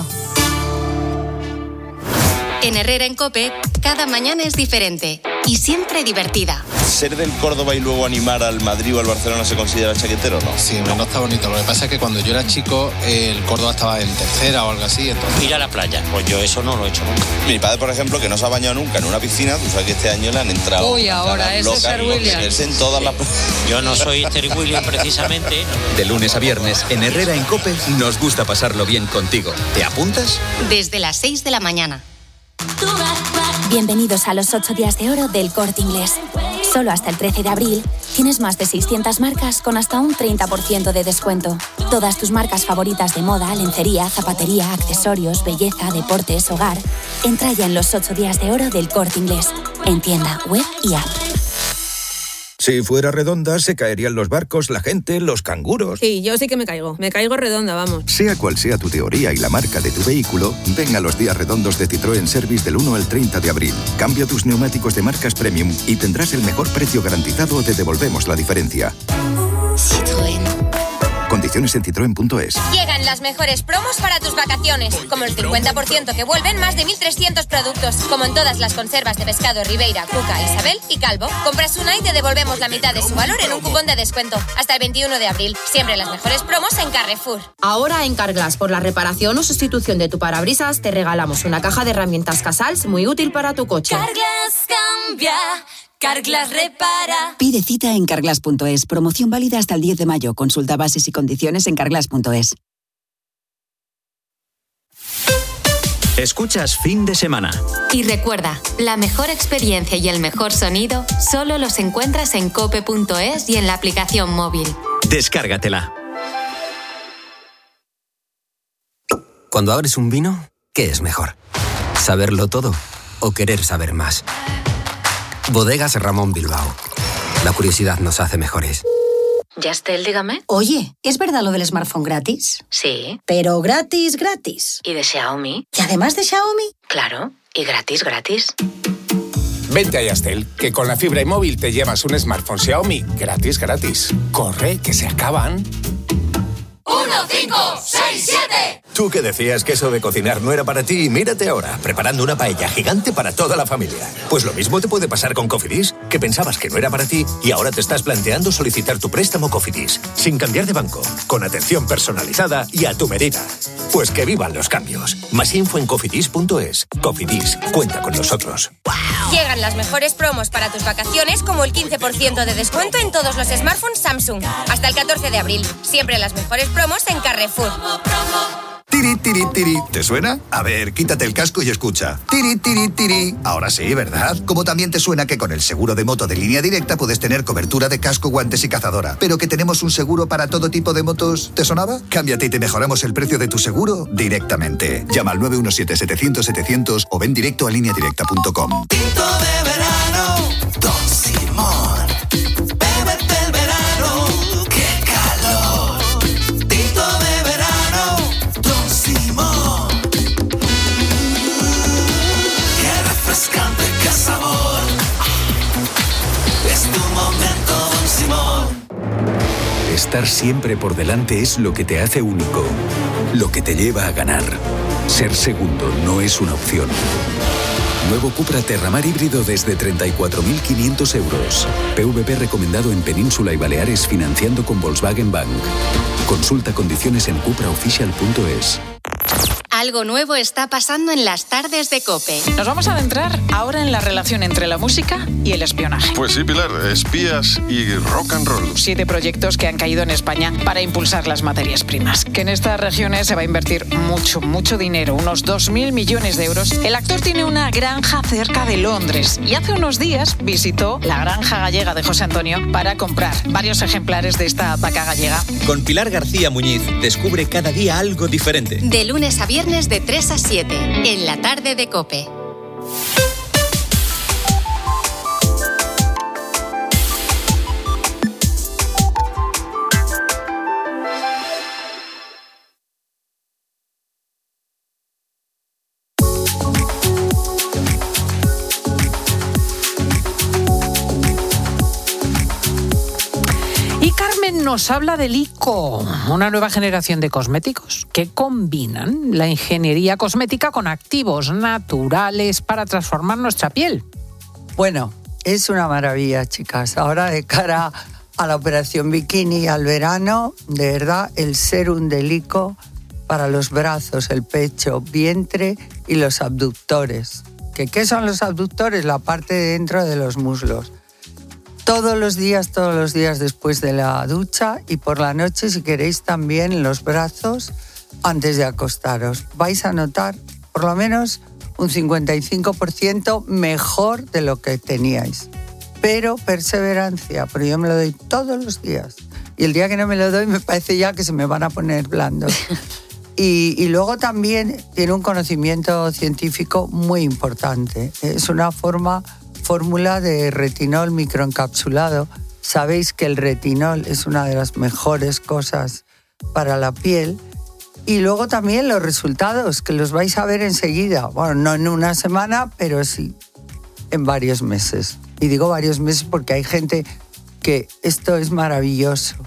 En Herrera en COPE, cada mañana es diferente y siempre divertida.
¿Ser del Córdoba y luego animar al Madrid o al Barcelona se considera chaquetero o no?
Sí, no está bonito. Lo que pasa es que cuando yo era chico, el Córdoba estaba en tercera o algo así. Entonces...
Ir a la playa, pues yo eso no lo he hecho nunca.
Mi padre, por ejemplo, que no se ha bañado nunca en una piscina, tú sabes que este año le han entrado...
Uy, ahora ese es Sir William.
En todas las...
Yo no soy Sir William precisamente.
De lunes a viernes, en Herrera en COPE, nos gusta pasarlo bien contigo. ¿Te apuntas?
Desde las seis de la mañana.
Bienvenidos a los ocho días de oro del Corte Inglés. Solo hasta el trece de abril tienes más de seiscientas marcas con hasta un treinta por ciento de descuento. Todas tus marcas favoritas de moda, lencería, zapatería, accesorios, belleza, deportes, hogar. Entra ya en los ocho días de oro del Corte Inglés. En tienda, web y app.
Si fuera redonda, se caerían los barcos, la gente, los canguros.
Sí, yo sí que me caigo. Me caigo redonda, vamos.
Sea cual sea tu teoría y la marca de tu vehículo, ven a los días redondos de Citroën Service del uno al treinta de abril. Cambia tus neumáticos de marcas premium y tendrás el mejor precio garantizado o te devolvemos la diferencia.
Citroën.
Condiciones Condiciones en citroen punto es.
Llegan las mejores promos para tus vacaciones, como el cincuenta por ciento que vuelven más de mil trescientos productos, como en todas las conservas de pescado Ribeira, Cuca, Isabel y Calvo. Compras una y te devolvemos la mitad de su valor en un cupón de descuento. Hasta el veintiuno de abril. Siempre las mejores promos en Carrefour.
Ahora en Carglass, por la reparación o sustitución de tu parabrisas, te regalamos una caja de herramientas Casals muy útil para tu coche.
Carglass cambia, Carglass repara.
Pide cita en carglass punto es. Promoción válida hasta el diez de mayo. Consulta bases y condiciones en carglass punto es.
Escuchas Fin de Semana.
Y recuerda, la mejor experiencia y el mejor sonido solo los encuentras en cope punto es y en la aplicación móvil.
Descárgatela.
Cuando abres un vino, ¿qué es mejor? ¿Saberlo todo o querer saber más? Bodegas Ramón Bilbao. La curiosidad nos hace mejores.
Yastel, dígame.
Oye, ¿es verdad lo del smartphone gratis?
Sí.
Pero gratis, gratis.
¿Y de Xiaomi?
¿Y además de Xiaomi?
Claro, y gratis, gratis.
Vente a Yastel, que con la fibra y móvil te llevas un smartphone Xiaomi gratis, gratis. Corre, que se acaban.
uno, cinco, seis, siete.
Tú que decías que eso de cocinar no era para ti, mírate ahora, preparando una paella gigante para toda la familia. Pues lo mismo te puede pasar con Cofidis, que pensabas que no era para ti y ahora te estás planteando solicitar tu préstamo Cofidis, sin cambiar de banco, con atención personalizada y a tu medida. Pues que vivan los cambios. Más info en cofidis punto es. Cofidis, cuenta con nosotros.
Llegan las mejores promos para tus vacaciones, como el quince por ciento de descuento en todos los smartphones Samsung. Hasta el catorce de abril. Siempre las mejores promos en Carrefour.
Tiri, tiri, tiri. ¿Te suena? A ver, quítate el casco y escucha. Tiri, tiri, tiri. Ahora sí, ¿verdad? Como también te suena que con el seguro de moto de Línea Directa puedes tener cobertura de casco, guantes y cazadora. Pero que tenemos un seguro para todo tipo de motos. ¿Te sonaba? Cámbiate y te mejoramos el precio de tu seguro directamente. Llama al nueve uno siete, setecientos, setecientos o ven directo a línea directa punto com.
Tinto de verano, Don Simón. Bébete el verano, qué calor. Tinto de verano, Don Simón. Qué refrescante, qué sabor. Es tu momento, Don Simón.
Estar siempre por delante es lo que te hace único, lo que te lleva a ganar. Ser segundo no es una opción. Nuevo Cupra Terramar híbrido desde treinta y cuatro mil quinientos euros. P V P recomendado en Península y Baleares financiando con Volkswagen Bank. Consulta condiciones en cupra oficial punto es.
Algo nuevo está pasando en las tardes de COPE.
Nos vamos a adentrar ahora en la relación entre la música y el espionaje.
Pues sí, Pilar, espías y rock and roll.
Siete proyectos que han caído en España para impulsar las materias primas. Que en estas regiones se va a invertir mucho, mucho dinero, unos dos mil millones de euros. El actor tiene una granja cerca de Londres y hace unos días visitó la granja gallega de José Antonio para comprar varios ejemplares de esta vaca gallega.
Con Pilar García Muñiz descubre cada día algo diferente.
De lunes a viernes de tres a siete, en la tarde de COPE.
Nos habla del ICO, una nueva generación de cosméticos que combinan la ingeniería cosmética con activos naturales para transformar nuestra piel.
Bueno, es una maravilla, chicas. Ahora, de cara a la operación bikini y al verano, de verdad, el serum del ICO para los brazos, el pecho, vientre y los abductores. ¿Qué, qué son los abductores? La parte de dentro de los muslos. Todos los días, todos los días después de la ducha y por la noche, si queréis, también en los brazos antes de acostaros. Vais a notar por lo menos un cincuenta y cinco por ciento mejor de lo que teníais. Pero perseverancia, porque yo me lo doy todos los días. Y el día que no me lo doy me parece ya que se me van a poner blandos. Y, y luego también tiene un conocimiento científico muy importante. Es una forma... fórmula de retinol microencapsulado. Sabéis que el retinol es una de las mejores cosas para la piel. Y luego también los resultados, que los vais a ver enseguida. Bueno, no en una semana, pero sí en varios meses. Y digo varios meses porque hay gente que esto es maravilloso.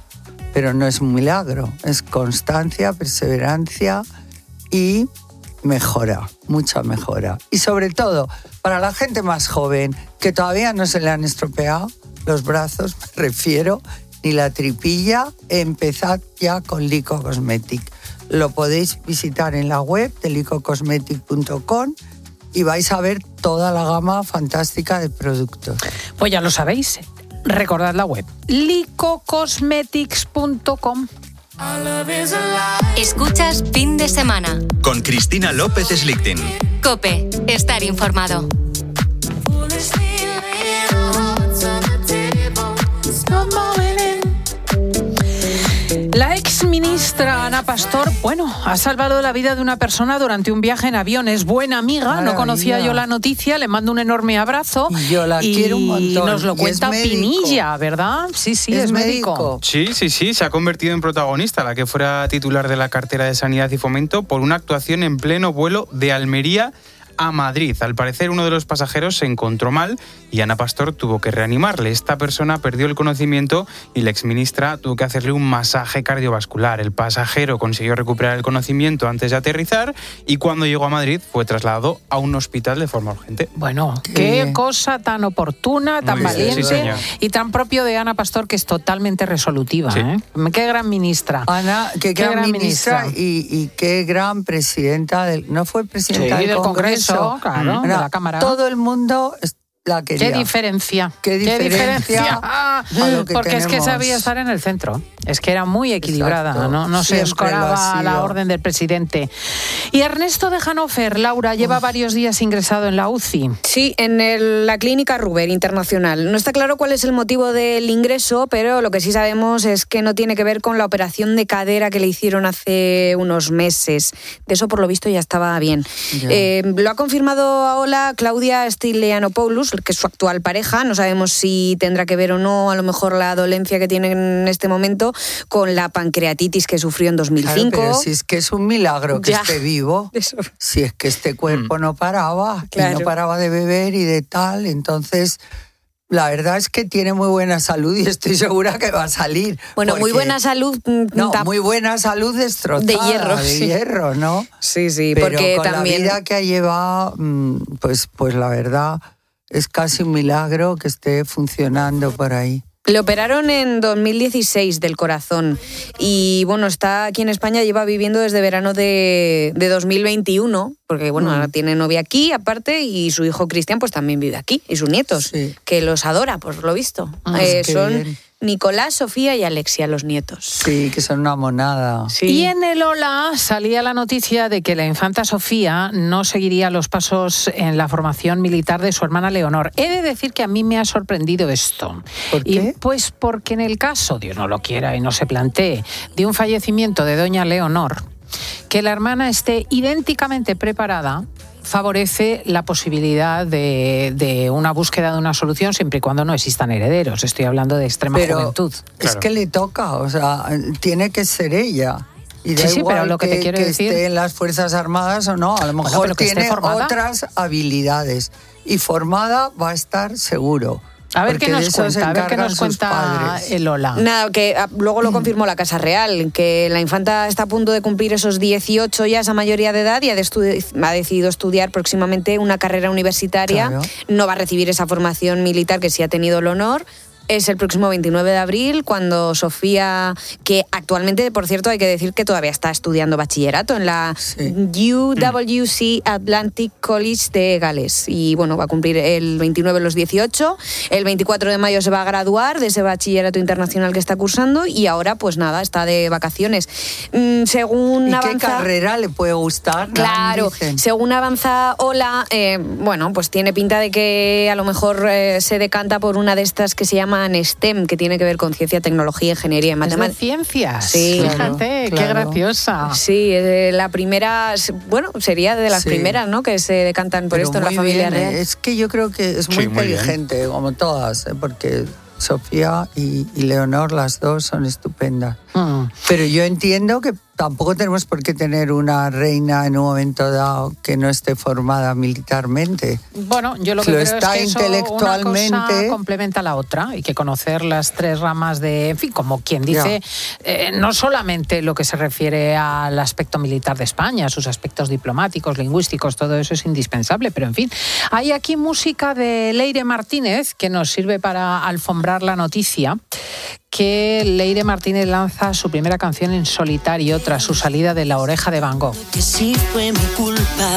pero no es un milagro, es constancia, perseverancia y mejora, mucha mejora. Y sobre todo, para la gente más joven, que todavía no se le han estropeado los brazos, me refiero, ni la tripilla, empezad ya con Lyko Cosmetic. Lo podéis visitar en la web de lyko cosmetic punto com y vais a ver toda la gama fantástica de productos.
Pues ya lo sabéis, recordad la web, lyko cosmetics punto com.
Escuchas Fin de Semana.
Con Cristina López Slichting.
COPE, estar informado.
La exministra Ana Pastor, bueno, ha salvado la vida de una persona durante un viaje en avión. Es buena amiga,
Maravilla.
No conocía yo la noticia, le mando un enorme abrazo.
Y yo la
y
quiero un montón.
nos lo
Y
cuenta
es médico.
Pinilla, ¿verdad? Sí, sí, es,
Es
médico.
médico.
Sí, sí, sí, se ha convertido en protagonista, la que fuera titular de la cartera de Sanidad y Fomento, por una actuación en pleno vuelo de Almería a Madrid. Al parecer, uno de los pasajeros se encontró mal y Ana Pastor tuvo que reanimarle. Esta persona perdió el conocimiento y la exministra tuvo que hacerle un masaje cardiovascular. El pasajero consiguió recuperar el conocimiento antes de aterrizar y cuando llegó a Madrid fue trasladado a un hospital de forma urgente.
Bueno,
Qué
qué,
bien.
cosa tan oportuna, tan
Muy bien,
valiente
sí, señor.
y tan propio de Ana Pastor, que es totalmente resolutiva.
Sí.
¿eh? Qué gran ministra.
Ana, qué,
Qué
gran,
gran
ministra,
ministra.
Y, y qué gran presidenta del... ¿No fue presidenta
Sí,
del,
del
Congreso?
Congreso, claro, de
Ana,
la Cámara.
Todo el mundo la quería.
Qué diferencia.
Qué diferencia a lo que
Porque es que
tenemos.
sabía estar en el centro. Es que era muy equilibrada,
Exacto.
no, no se
Siempre
escoraba
lo ha
a la
sido.
orden del presidente. Y Ernesto de Hannover, Laura, lleva varios días ingresado en la U C I.
Sí, en el- la clínica Ruber Internacional. No está claro cuál es el motivo del ingreso, pero lo que sí sabemos es que no tiene que ver con la operación de cadera que le hicieron hace unos meses. De eso, por lo visto, ya estaba bien.
Ya.
Eh, lo ha confirmado ahora Claudia Stylianopoulos, que es su actual pareja. No sabemos si tendrá que ver o no, a lo mejor, la dolencia que tiene en este momento con la pancreatitis que sufrió en dos mil cinco.
Claro, pero si es que es un milagro que
Ya.
esté vivo,
Eso.
si es que este cuerpo no paraba, y
Claro.
no paraba de beber y de tal, entonces la verdad es que tiene muy buena salud y estoy segura que va a salir.
Bueno, muy
porque-
buena salud. mm,
No,
tap-
muy buena salud destrozada.
De hierro,
De
sí.
hierro, ¿no?
Sí, sí,
Pero
porque
con
también...
la vida que ha llevado, mm, pues, pues la verdad es casi un milagro que esté funcionando por ahí.
Le operaron en dos mil dieciséis del corazón y bueno, está aquí en España, lleva viviendo desde verano de, de dos mil veintiuno, porque bueno,
Mm.
ahora tiene novia aquí aparte y su hijo Cristian pues también vive aquí y sus nietos,
Sí.
que los adora por lo visto.
Ah,
Eh,
qué
son
bien.
Nicolás, Sofía y Alexia, los nietos.
Sí, que son una monada.
Sí.
Y en el Hola salía la noticia de que la infanta Sofía no seguiría los pasos en la formación militar de su hermana Leonor. He de decir que a mí me ha sorprendido esto.
¿Por
Y
qué?
pues porque en el caso, Dios no lo quiera y no se plantee, de un fallecimiento de doña Leonor, que la hermana esté idénticamente preparada favorece la posibilidad de, de una búsqueda de una solución siempre y cuando no existan herederos. Estoy hablando de extrema
Pero
juventud.
es
Claro.
que le toca, o sea, tiene que ser ella. Y da
Sí, sí,
igual
pero lo que te quiero
que
decir-
esté en las Fuerzas Armadas o no, a lo mejor
pero que esté
tiene
formada.
otras habilidades. Y formada va a estar seguro.
A ver
porque
qué
de
nos
eso se
cuenta, a ver qué
encargan
nos
sus
cuenta
padres.
el Hola.
Nada, que ah, luego
Mm.
lo confirmó la Casa Real, que la infanta está a punto de cumplir esos dieciocho ya, esa mayoría de edad, y ha, de estu- ha decidido estudiar próximamente una carrera universitaria.
Claro.
No va a recibir esa formación militar que sí ha tenido el honor. Es el próximo veintinueve de abril, cuando Sofía, que actualmente, por cierto, hay que decir que todavía está estudiando bachillerato en la U W C Atlantic College de Gales. Y bueno, va a cumplir el veintinueve los dieciocho. El veinticuatro de mayo se va a graduar de ese bachillerato internacional que está cursando y ahora, pues nada, está de vacaciones. Mm, según
¿Y qué
avanza...
carrera le puede gustar?
Claro,
Dicen.
según avanza Hola, eh, bueno, pues tiene pinta de que a lo mejor eh, se decanta por una de estas que se llaman STEM, que tiene que ver con ciencia, tecnología, ingeniería y
Es de
matemáticas.
ciencias.
Sí.
Fíjate, qué
claro.
graciosa.
Sí, eh, la primera, bueno, sería de las
Sí.
primeras, ¿no? Que se decantan por
Pero
esto en la
muy
familia
bien,
real.
¿eh? Es que yo creo que es muy
Sí, muy bien.
inteligente, como todas, ¿eh? Porque Sofía y, y Leonor, las dos, son estupendas.
Mm.
Pero yo entiendo que tampoco tenemos por qué tener una reina en un momento dado que no esté formada militarmente.
Bueno, yo lo que
Lo
creo
está
es que eso,
intelectualmente.
una cosa complementa a la otra. Hay que conocer las tres ramas de, en fin, como quien dice, eh, no solamente lo que se refiere al aspecto militar de España, sus aspectos diplomáticos, lingüísticos, todo eso es indispensable, pero en fin. Hay aquí música de Leire Martínez que nos sirve para alfombrar la noticia, que Leire Martínez lanza su primera canción en solitario tras su salida de La Oreja de Van Gogh.
Que sí fue mi culpa.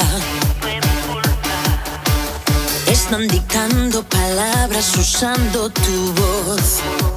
Están dictando palabras usando tu voz,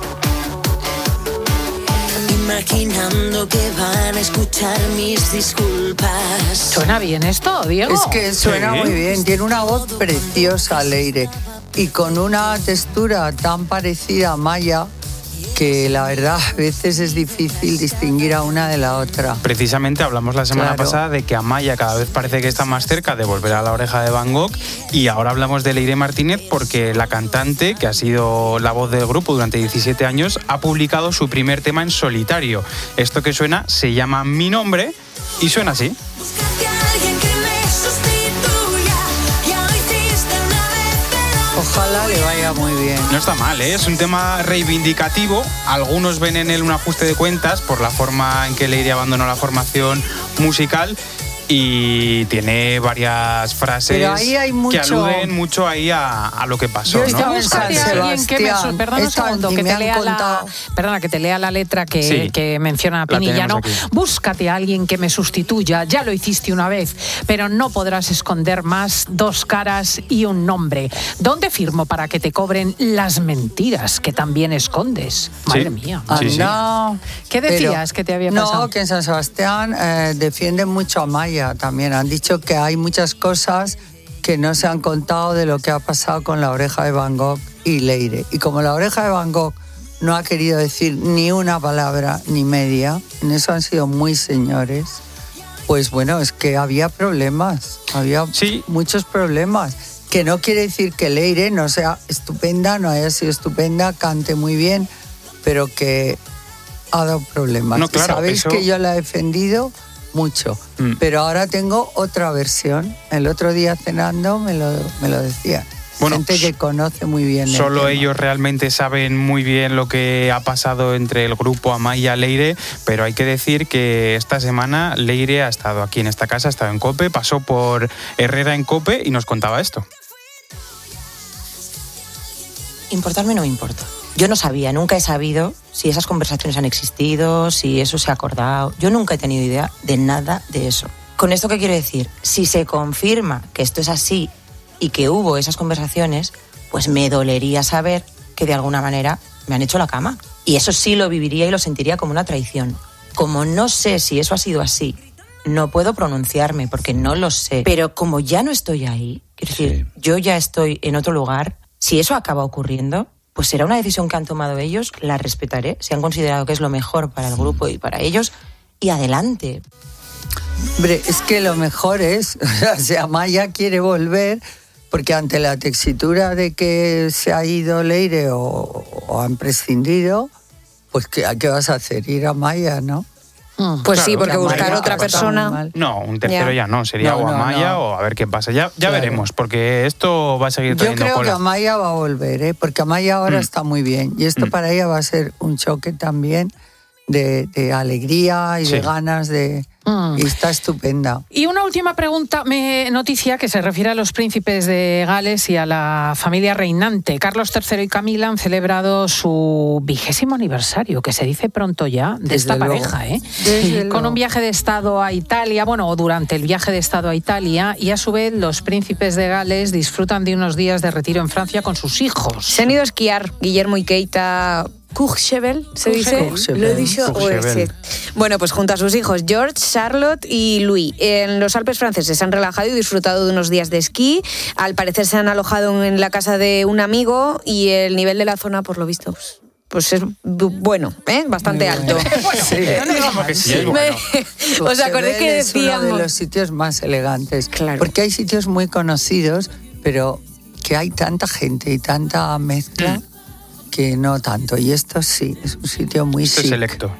imaginando que van a escuchar mis disculpas.
¿Suena bien esto, Diego?
Es que suena
Sí.
muy bien, tiene una voz preciosa, Leire, y con una textura tan parecida a Maya que la verdad a veces es difícil distinguir a una de la otra.
Precisamente hablamos la semana
Claro.
pasada de que Amaya cada vez parece que está más cerca de volver a La Oreja de Van Gogh, y ahora hablamos de Leire Martínez porque la cantante, que ha sido la voz del grupo durante diecisiete años, ha publicado su primer tema en solitario. Esto que suena se llama Mi Nombre y suena así.
Ojalá le vaya muy bien.
No está mal, ¿eh? Es un tema reivindicativo. Algunos ven en él un ajuste de cuentas por la forma en que Leire abandonó la formación musical, y tiene varias frases
Pero ahí hay mucho-
que aluden mucho ahí a, a lo que pasó,
Yo
¿no?
estaba en
Búscate
San
a alguien que me...
Sebastián.
Perdona un
Esta-
segundo,
y
que
me
te,
han
lea la,
contado-
perdona, que te lea la letra que,
Sí.
que menciona
La
Pinillano.
tenemos aquí.
Búscate a alguien que me sustituya. Ya lo hiciste una vez, pero no podrás esconder más dos caras y un nombre. ¿Dónde firmo para que te cobren las mentiras que también escondes? Madre mía.
Anda.
¿Qué decías que te había pasado?
No, que en San Sebastián eh, defienden mucho a Maya también. Han dicho que hay muchas cosas que no se han contado de lo que ha pasado con La Oreja de Van Gogh y Leire. Y como La Oreja de Van Gogh no ha querido decir ni una palabra ni media, en eso han sido muy señores, pues bueno, es que había problemas, había muchos problemas. Que no quiere decir que Leire no sea estupenda, no haya sido estupenda, cante muy bien, pero que ha dado problemas.
No, claro,
Y sabéis
eso-
que yo la he defendido mucho,
Mm.
pero ahora tengo otra versión. El otro día cenando me lo, me lo decía.
Bueno,
Gente que conoce muy bien el
Solo
tema.
ellos realmente saben muy bien lo que ha pasado entre el grupo Amaya Leire, pero hay que decir que esta semana Leire ha estado aquí en esta casa, ha estado en COPE, pasó por Herrera en COPE y nos contaba esto.
Importarme no me importa. Yo no sabía, nunca he sabido si esas conversaciones han existido, si eso se ha acordado. Yo nunca he tenido idea de nada de eso. ¿Con esto qué quiero decir? Si se confirma que esto es así y que hubo esas conversaciones, pues me dolería saber que de alguna manera me han hecho la cama. Y eso sí lo viviría y lo sentiría como una traición. Como no sé si eso ha sido así, no puedo pronunciarme porque no lo sé. Pero como ya no estoy ahí, quiero decir, yo ya estoy en otro lugar, si eso acaba ocurriendo, pues será una decisión que han tomado ellos, la respetaré, si han considerado que es lo mejor para el grupo y para ellos, y adelante.
Hombre, es que lo mejor es, o sea, Maya quiere volver porque ante la tesitura de que se ha ido Leire o, o han prescindido, pues ¿qué, ¿qué vas a hacer? Ir a Maya, ¿no?
Pues sí,
Claro,
porque
que
buscar
Amaya
otra
está
persona...
mal.
No, un tercero
Ya.
ya no, sería
No,
o
no,
Amaya
no.
o a ver qué pasa. Ya, ya
Claro.
veremos, porque esto va a seguir
Yo
teniendo
creo que
cola.
Amaya va a volver, ¿eh? Porque Amaya ahora
Mm.
está muy bien. Y esto
Mm.
para ella va a ser un choque también de, de alegría y
Sí.
de ganas de...
Mm.
Y está estupenda.
Y una última pregunta, me, noticia que se refiere a los príncipes de Gales y a la familia reinante. Carlos tercero y Camila han celebrado su vigésimo aniversario, que se dice pronto ya, de
Desde
esta
luego.
pareja, ¿eh?
Desde
Con
luego.
un viaje de Estado a Italia, bueno, o durante el viaje de Estado a Italia, y a su vez los príncipes de Gales disfrutan de unos días de retiro en Francia con sus hijos.
Se han ido a esquiar Guillermo y Keita Courchevel, ¿se dice?
Courchevel.
¿Lo he dicho?
Courchevel.
Pues sí. Bueno, pues junto a sus hijos George, Charlotte y Louis. En los Alpes franceses se han relajado y disfrutado de unos días de esquí. Al parecer se han alojado en la casa de un amigo y el nivel de la zona, por lo visto, pues, pues es bu- bueno, ¿eh? Bastante alto.
Sí.
No digamos que sí, es bueno.
¿Os acordáis que
Es uno
decíamos?
de los sitios más elegantes.
Claro.
Porque hay sitios muy conocidos, pero que hay tanta gente y tanta mezcla que no tanto. Y esto sí, es un sitio muy
Esto es
chic.
selecto, sí.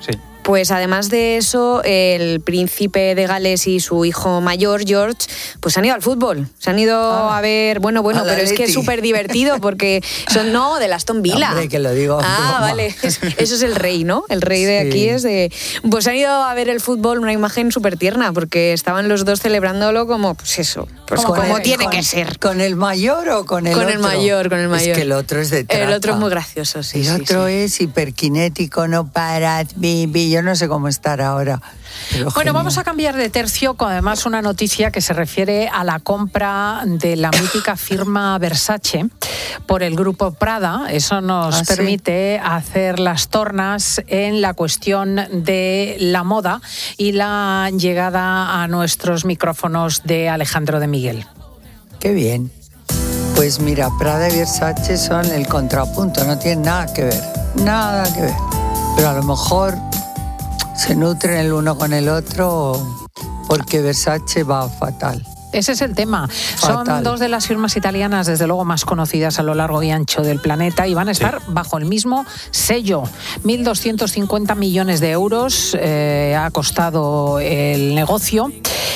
Pues además de eso, el príncipe de Gales y su hijo mayor, George, pues han ido al fútbol. Se han ido ah, a ver, bueno, bueno, pero es que es súper divertido porque son, no, del Aston Villa.
Hombre, que lo digo.
Ah, vale, es, eso es el rey, ¿no? El rey de sí. aquí es de... Pues han ido a ver el fútbol, una imagen súper tierna, porque estaban los dos celebrándolo como, pues eso, pues como, como el, tiene
con,
que ser.
¿Con el mayor o con el
con
otro?
Con el mayor, con el mayor.
Es que el otro es de trata.
El otro es muy gracioso, sí.
El
sí,
otro
sí.
es hiperkinético, no para, bibi, yo no sé cómo estar ahora.
Bueno, genial. Vamos a cambiar de tercio con además una noticia que se refiere a la compra de la mítica firma Versace por el grupo Prada. Eso nos ah, permite ¿sí? hacer las tornas en la cuestión de la moda y la llegada a nuestros micrófonos de Alejandro de Miguel.
Qué bien. Pues mira, Prada y Versace son el contrapunto, no tienen nada que ver, nada que ver. Pero a lo mejor se nutren el uno con el otro porque Versace va fatal.
Ese es el tema. Fatal. Son dos de las firmas italianas, desde luego, más conocidas a lo largo y ancho del planeta y van a estar sí. bajo el mismo sello. mil doscientos cincuenta millones de euros eh, ha costado el negocio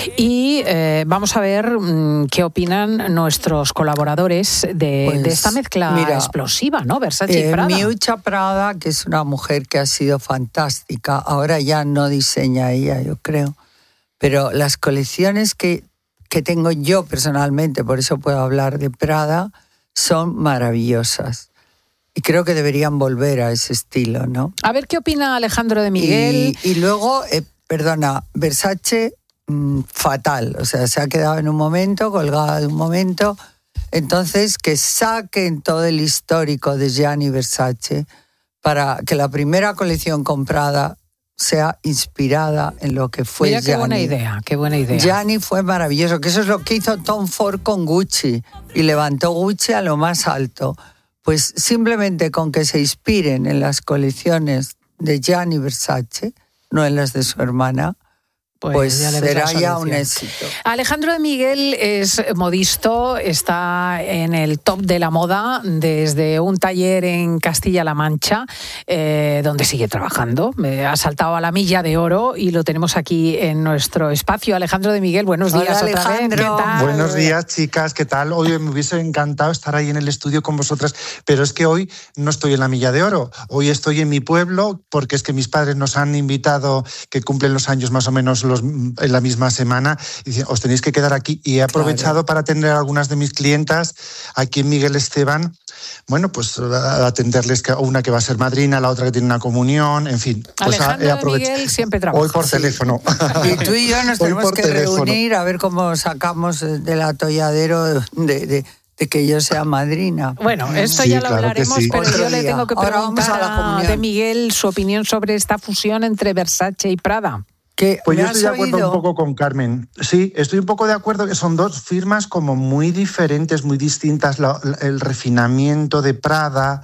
y eh, vamos a ver mmm, qué opinan nuestros colaboradores de, pues, de esta mezcla mira, explosiva, ¿no? Versace eh, y Prada.
Miuccia Prada, que es una mujer que ha sido fantástica, ahora ya no diseña ella, yo creo, pero las colecciones que que tengo yo personalmente, por eso puedo hablar de Prada, son maravillosas. Y creo que deberían volver a ese estilo, ¿no?
A ver qué opina Alejandro de Miguel.
Y, y luego, eh, perdona, Versace, mmm, fatal. O sea, se ha quedado en un momento, colgada de un momento. Entonces, que saquen todo el histórico de Gianni Versace para que la primera colección comprada sea inspirada en lo que fue
Mira,
Gianni.
qué buena idea, qué buena idea.
Gianni fue maravilloso, que eso es lo que hizo Tom Ford con Gucci y levantó Gucci a lo más alto. Pues simplemente con que se inspiren en las colecciones de Gianni Versace, no en las de su hermana, pues, pues ya será ya un éxito.
Alejandro de Miguel es modisto, está en el top de la moda desde un taller en Castilla-La Mancha, eh, donde sigue trabajando. Eh, ha saltado a la milla de oro y lo tenemos aquí en nuestro espacio. Alejandro de Miguel, buenos días.
Hola,
otra
Alejandro.
vez. ¿Qué tal?
Buenos días, chicas, ¿qué tal? Hoy me hubiese encantado estar ahí en el estudio con vosotras, pero es que hoy no estoy en la milla de oro. Hoy estoy en mi pueblo porque es que mis padres nos han invitado, que cumplen los años más o menos los, en la misma semana, y dicen, os tenéis que quedar aquí. Y he aprovechado claro. para atender a algunas de mis clientas aquí en Miguel Esteban. Bueno, pues a atenderles, una que va a ser madrina, la otra que tiene una comunión, en fin. Pues
Alejandro
he aprovechado.
de Miguel siempre trabaja.
Hoy por sí. teléfono.
Y tú y yo nos tenemos que teléfono. reunir a ver cómo sacamos del atolladero de, de, de que yo sea madrina.
Bueno, esto
sí,
ya lo
claro
hablaremos,
sí.
pero yo le tengo que preguntar a, a de Miguel su opinión sobre esta fusión entre Versace y Prada.
Pues yo estoy de acuerdo oído? un poco con Carmen. Sí, estoy un poco de acuerdo que son dos firmas como muy diferentes, muy distintas. La, la, el refinamiento de Prada,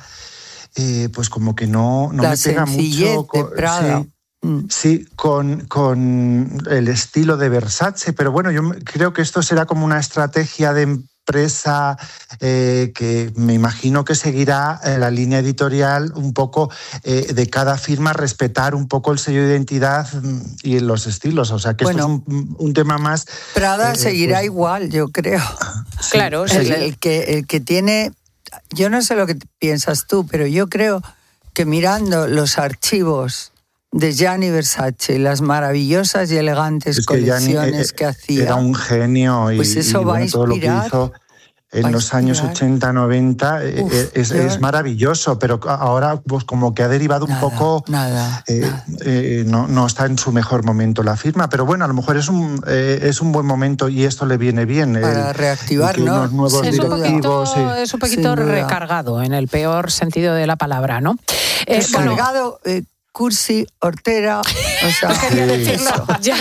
eh, pues como que no, no me pega mucho.
De Prada.
Sí, mm. sí con, con el estilo de Versace, pero bueno, yo creo que esto será como una estrategia de empresa eh, que me imagino que seguirá eh, la línea editorial un poco eh, de cada firma, respetar un poco el sello de identidad y los estilos. O sea que bueno, esto es un, un tema más...
Prada eh, seguirá pues, igual, yo creo.
Sí, claro.
El, el, que, el que tiene... Yo no sé lo que piensas tú, pero yo creo que mirando los archivos de Gianni Versace, las maravillosas y elegantes es que colecciones Gianni, eh, que hacía.
Era un genio y,
pues eso
y
va
bueno,
a
todo lo que hizo en los años ochenta, noventa Uf, es, es maravilloso, pero ahora pues como que ha derivado
nada,
un poco,
nada,
eh,
nada.
Eh, no, no está en su mejor momento la firma, pero bueno, a lo mejor es un, eh, es un buen momento y esto le viene bien.
Para
el,
reactivar,
el
¿no?
unos nuevos
es, un poquito,
sí.
es un poquito recargado, en el peor sentido de la palabra, ¿no?
Eh, Recargado... Bueno, eh, Cursi, Hortera, o sea,
quería decirlo. Ya.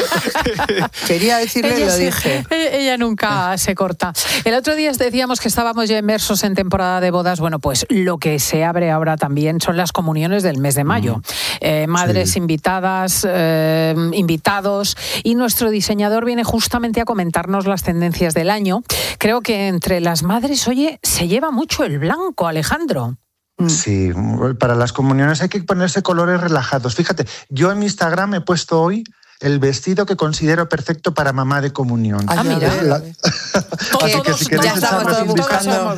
Quería decirlo y lo
sí,
dije.
Ella nunca se corta. El otro día decíamos que estábamos ya inmersos en temporada de bodas. Bueno, pues lo que se abre ahora también son las comuniones del mes de mayo. Eh, madres sí. invitadas, eh, invitados, y nuestro diseñador viene justamente a comentarnos las tendencias del año. Creo que entre las madres, oye, se lleva mucho el blanco, Alejandro.
Sí, para las comuniones hay que ponerse colores relajados. Fíjate, yo en mi Instagram he puesto hoy el vestido que considero perfecto para mamá de comunión.
Ah, mira.
La...
Así que si queréis echarnos un vistazo...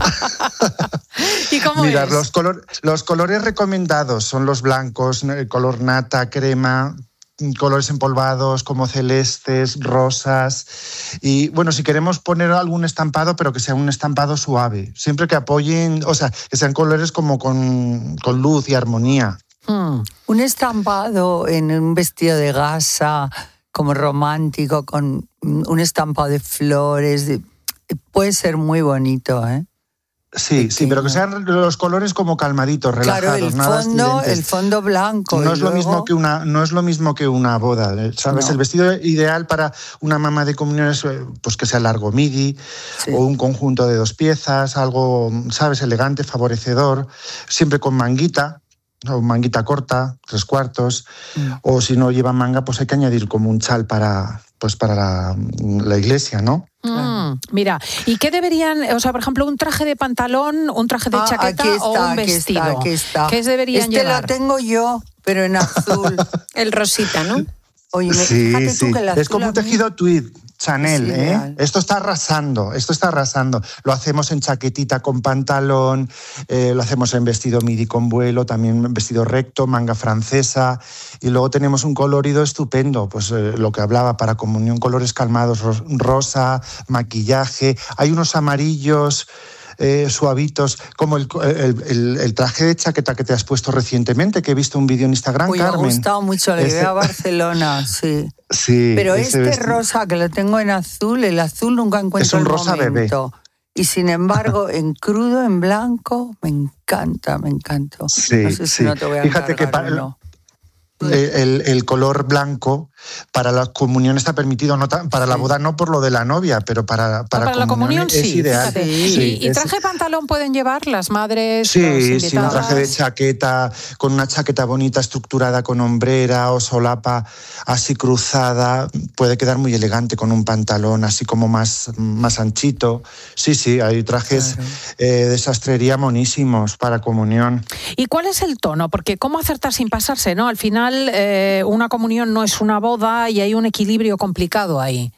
¿Y cómo
Mirad,
es?
Los, color, los colores recomendados son los blancos, el color nata, crema, colores empolvados como celestes, rosas. Y bueno, si queremos poner algún estampado, pero que sea un estampado suave. Siempre que apoyen, o sea, que sean colores como con, con luz y armonía.
Hmm. Un estampado en un vestido de gasa, como romántico, con un estampado de flores, de, puede ser muy bonito, ¿eh?
Sí,
Pequeño.
sí, pero que sean los colores como calmaditos, relajados,
claro, el
nada
fondo,
estridentes.
el fondo blanco.
No es
luego...
lo mismo que una, no es lo mismo que una boda, ¿sabes?
No.
El vestido ideal para una mamá de comunión es pues que sea largo midi, sí. O un conjunto de dos piezas, algo, ¿sabes? Elegante, favorecedor, siempre con manguita. O manguita corta, tres cuartos, mm. o si no lleva manga, pues hay que añadir como un chal para, pues para la, la iglesia, ¿no?
Mm, mira, ¿y qué deberían, o sea, por ejemplo, un traje de pantalón, un traje de
ah,
chaqueta
aquí está,
o un
aquí
vestido?
Está, aquí está.
¿Qué deberían
este
llevar?
Este lo tengo yo, pero en azul.
El rosita, ¿no?
Oye,
sí,
fíjate
sí.
tú que el azul
es como un tejido tweed. Chanel,
sí,
¿eh?
real.
Esto está arrasando, esto está arrasando. Lo hacemos en chaquetita con pantalón, eh, lo hacemos en vestido midi con vuelo, también vestido recto, manga francesa, y luego tenemos un colorido estupendo, pues eh, lo que hablaba, para comunión, colores calmados, ro- rosa, maquillaje, hay unos amarillos... Eh, suavitos, como el, el, el, el traje de chaqueta que te has puesto recientemente, que he visto un vídeo en Instagram,
Uy,
Carmen.
Me ha gustado mucho, le
Este-
veo a Barcelona, sí.
Sí,
Pero
ese
este
vestido-
rosa que lo tengo en azul, el azul nunca encuentro
Es un
el
rosa
momento. Y sin embargo, en crudo, en blanco, me encanta, me encanta.
Sí,
no sé si
sí.
no te voy a
Fíjate que
encargar
para,
uno.
el, el color blanco para la comunión está permitido, no ta- para la boda no por lo de la novia, pero para, para,
No, para la comunión
es
sí,
ideal.
fíjate.
Sí,
¿Y, y
es-
traje de pantalón pueden llevar las madres? los
Sí, sí, un
invitados?
traje de chaqueta, con una chaqueta bonita estructurada con hombrera o solapa así cruzada, puede quedar muy elegante con un pantalón así como más, más anchito. Sí, sí, hay trajes
Claro.
eh, de sastrería monísimos para comunión.
¿Y cuál es el tono? Porque ¿cómo acertar sin pasarse, no? Al final, eh, una comunión no es una boda y hay un equilibrio complicado ahí.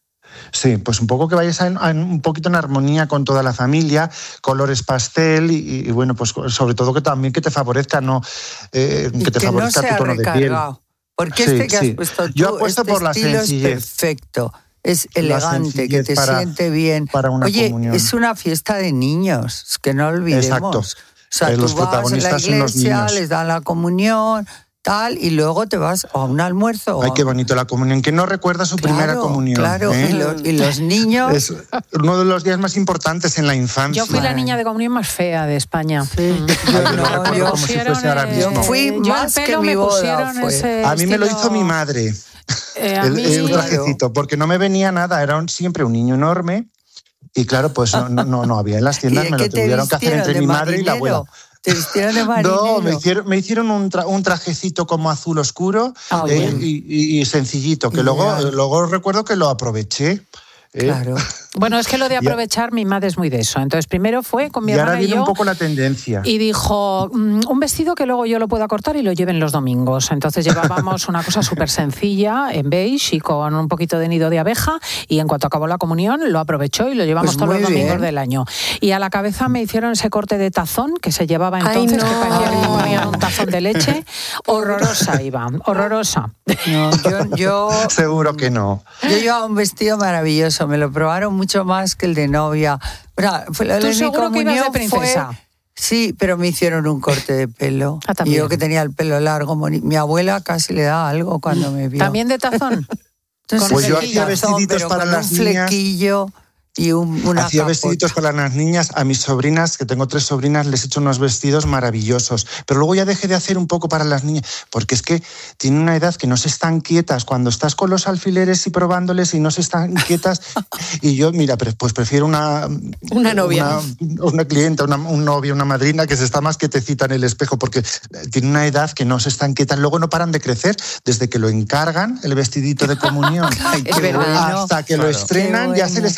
Sí, pues un poco que vayas en, en un poquito en armonía con toda la familia, colores pastel y, y bueno, pues sobre todo que también que te favorezca, no eh,
Y
que te
que no
favorezca
sea
tu tono de piel.
recargado. Porque
Sí,
este que
sí.
has puesto tú,
Yo apuesto
este
por la
estilo
sencillez.
es perfecto. Es
La
elegante, que
sencillez
te
para-
siente bien.
para una
Oye,
comunión.
es una fiesta de niños, es que no olvidemos.
Exacto.
O sea,
Eh,
tú
los
vas a la
protagonistas son los
iglesia,
niños.
les dan la comunión, tal, y luego te vas a un almuerzo. o
Ay,
a-
qué bonito la comunión. Que no recuerda su
Claro,
primera comunión.
Claro,
¿eh?
y, los, y los niños...
Es uno de los días más importantes en la infancia.
Yo fui la niña de comunión más fea de España. Sí.
Ay, yo lo recuerdo
yo-
como si fuese ahora
eh,
mismo.
Fui
yo el
más que
pelo
mi
me
boda
pusieron
fue.
ese
A mí me lo
estilo-
hizo mi madre.
Eh, a
el,
mí-
el trajecito, porque no me venía nada, era un- siempre un niño enorme y claro, pues no, no, no, no había en las
¿Y
tiendas,
de
me
qué
lo
te
tuvieron que hacer
vistieron?
entre
¿De
mi madre y la
marinero?
abuela.
¿Te vistieron de marinero?
No, me hicieron, me hicieron un, tra- un trajecito como azul oscuro
Ah,
eh,
bueno.
y, y- y sencillito, que luego,
Ya.
luego recuerdo que lo aproveché. ¿eh?
Claro.
Bueno, es que lo de
Ya.
aprovechar, mi madre es muy de eso. Entonces, primero fue con mi
Y ahora
hermana y
viene
yo.
un poco la tendencia.
Y dijo, "Mm, un vestido que luego yo lo pueda cortar y lo lleven los domingos". Entonces llevábamos una cosa súper sencilla, en beige y con un poquito de nido de abeja. Y en cuanto acabó la comunión, lo aprovechó y lo llevamos
Pues
todos los
muy
domingos
bien.
del año. Y a la cabeza me hicieron ese corte de tazón que se llevaba
Ay,
entonces,
no.
que parecía que te ponían un tazón de leche. Horrorosa, iba, horrorosa.
No, yo, yo,
Seguro que no.
yo llevaba un vestido maravilloso, me lo probaron mucho más que el de novia. Bueno, fue la
¿Tú
de mi
seguro que ibas de
comunión
princesa?
fue- Sí, pero me hicieron un corte de pelo.
Ah,
y
también.
yo que tenía el pelo largo, moni- mi abuela casi le da algo cuando me vio.
¿También de tazón?
Entonces,
Pues yo
el
hacía
tazón,
vestiditos
pero
para
con
las
un
niñas.
flequillo y un, una
Hacía
capota.
vestiditos para las niñas, a mis sobrinas, que tengo tres sobrinas, les he hecho unos vestidos maravillosos. Pero luego ya dejé de hacer un poco para las niñas, porque es que tienen una edad que no se están quietas. Cuando estás con los alfileres y probándoles y no se están quietas. Y yo, mira, pre- pues prefiero una...
Una novia.
Una, una clienta, una, un novio, una madrina que se está más quietecita en el espejo, porque tiene una edad que no se están quietas. Luego no paran de crecer desde que lo encargan, el vestidito de comunión,
Ay,
Es
qué
verdad.
bueno.
hasta que lo
Claro.
estrenan,
Qué
ya se
bueno.
les ha quedado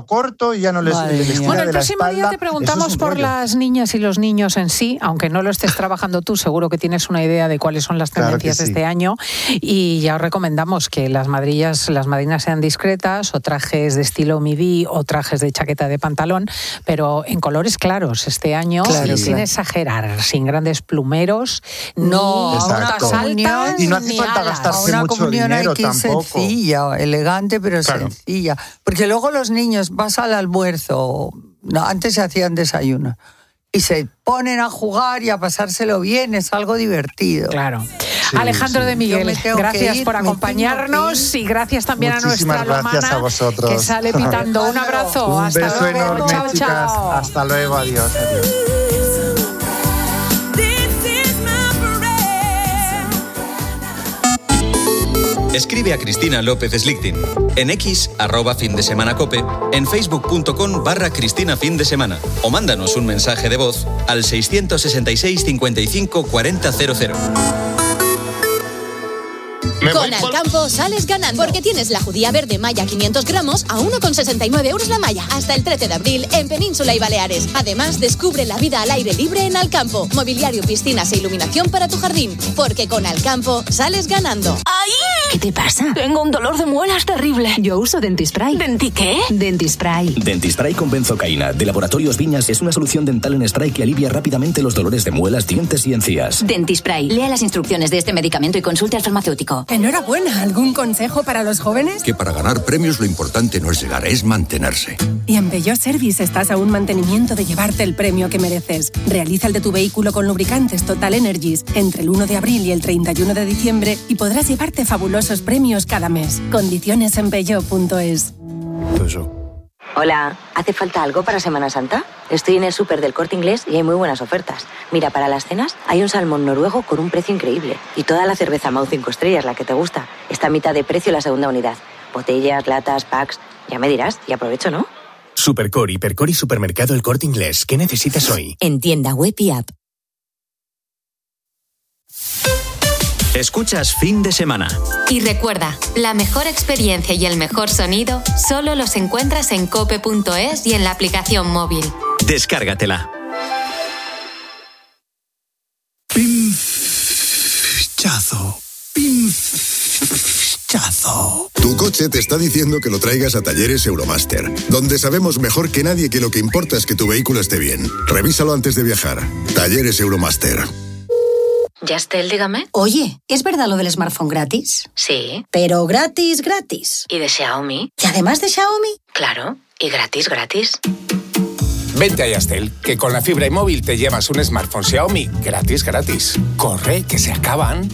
corto y ya no les, les tira
Bueno, el
de la
próximo
espalda.
día te preguntamos por
rollo.
las niñas y los niños en sí, aunque no lo estés trabajando tú, seguro que tienes una idea de cuáles son las
Claro que
tendencias de
sí.
este año, y ya os recomendamos que las madrillas, las madrinas sean discretas, o trajes de estilo midi o trajes de chaqueta de pantalón, pero en colores claros este año,
Claro,
sin
claro.
exagerar, sin grandes plumeros,
No,
ni
a una
puntas
comunión-
altas,
Y no hace
ni
falta
alas.
gastarse
A una
mucho
comunión
dinero
hay que ir
tampoco.
sencilla, elegante, pero
Claro.
sencilla. Porque luego los niños vas al almuerzo, no, antes se hacían desayuno, y se ponen a jugar y a pasárselo bien, es algo divertido.
Claro. Alejandro de
Yo
Miguel,
me tengo que
gracias
ir,
por
me tengo
acompañarnos y gracias también
Muchísimas
a nuestra
gracias
Lomana,
a vosotros.
que sale pitando. Un abrazo.
Un
Hasta
beso
luego.
enorme,
Chao,
chicas.
chao.
Hasta luego, adiós. adiós.
Escribe a Cristina López Slichting. En X, arroba fin de semana cope, en facebook.com barra Cristina fin de semana. O mándanos un mensaje de voz al seiscientos sesenta y seis cincuenta y cinco cuarenta cero cero.
Con Alcampo sales ganando porque tienes la judía verde malla quinientos gramos a uno con sesenta y nueve euros la malla hasta el trece de abril en Península y Baleares. Además, descubre la vida al aire libre en Alcampo. Mobiliario, piscinas e iluminación para tu jardín. Porque con Alcampo sales ganando.
¡Ay! ¿Qué te pasa? Tengo un dolor de muelas terrible. Yo uso Dentispray. ¿Denti qué? Dentispray.
Dentispray con benzocaína de Laboratorios Viñas es una solución dental en spray que alivia rápidamente los dolores de muelas, dientes y encías.
Dentispray. Lea las instrucciones de este medicamento y consulte al farmacéutico.
Enhorabuena. ¿Algún consejo para los jóvenes?
Que para ganar premios lo importante no es llegar, es mantenerse.
Y en Peugeot Service estás a un mantenimiento de llevarte el premio que mereces. Realiza el de tu vehículo con lubricantes Total Energies entre el uno de abril y el treinta y uno de diciembre y podrás llevarte fabulosos premios cada mes. Condiciones en peugeot punto es.
Hola, ¿hace falta algo para Semana Santa? Estoy en el súper del Corte Inglés y hay muy buenas ofertas. Mira, para las cenas hay un salmón noruego con un precio increíble. Y toda la cerveza Mau cinco estrellas, la que te gusta. Está a mitad de precio la segunda unidad. Botellas, latas, packs... Ya me dirás, y aprovecho, ¿no?
Supercore, Hipercore y Supermercado El Corte Inglés. ¿Qué necesitas hoy?
En tienda web y app.
Escuchas Fin de Semana.
Y recuerda, la mejor experiencia y el mejor sonido solo los encuentras en cope punto es y en la aplicación móvil.
Descárgatela.
Pinchazo. Pinchazo.
Tu coche te está diciendo que lo traigas a Talleres Euromaster, donde sabemos mejor que nadie que lo que importa es que tu vehículo esté bien. Revísalo antes de viajar. Talleres Euromaster.
Yastel, dígame. Oye, ¿es verdad lo del smartphone gratis?
Sí.
Pero gratis, gratis.
¿Y de Xiaomi?
¿Y además de Xiaomi?
Claro. ¿Y gratis, gratis?
Vente a Yastel, que con la fibra y móvil te llevas un smartphone Xiaomi gratis, gratis. Corre, que se acaban.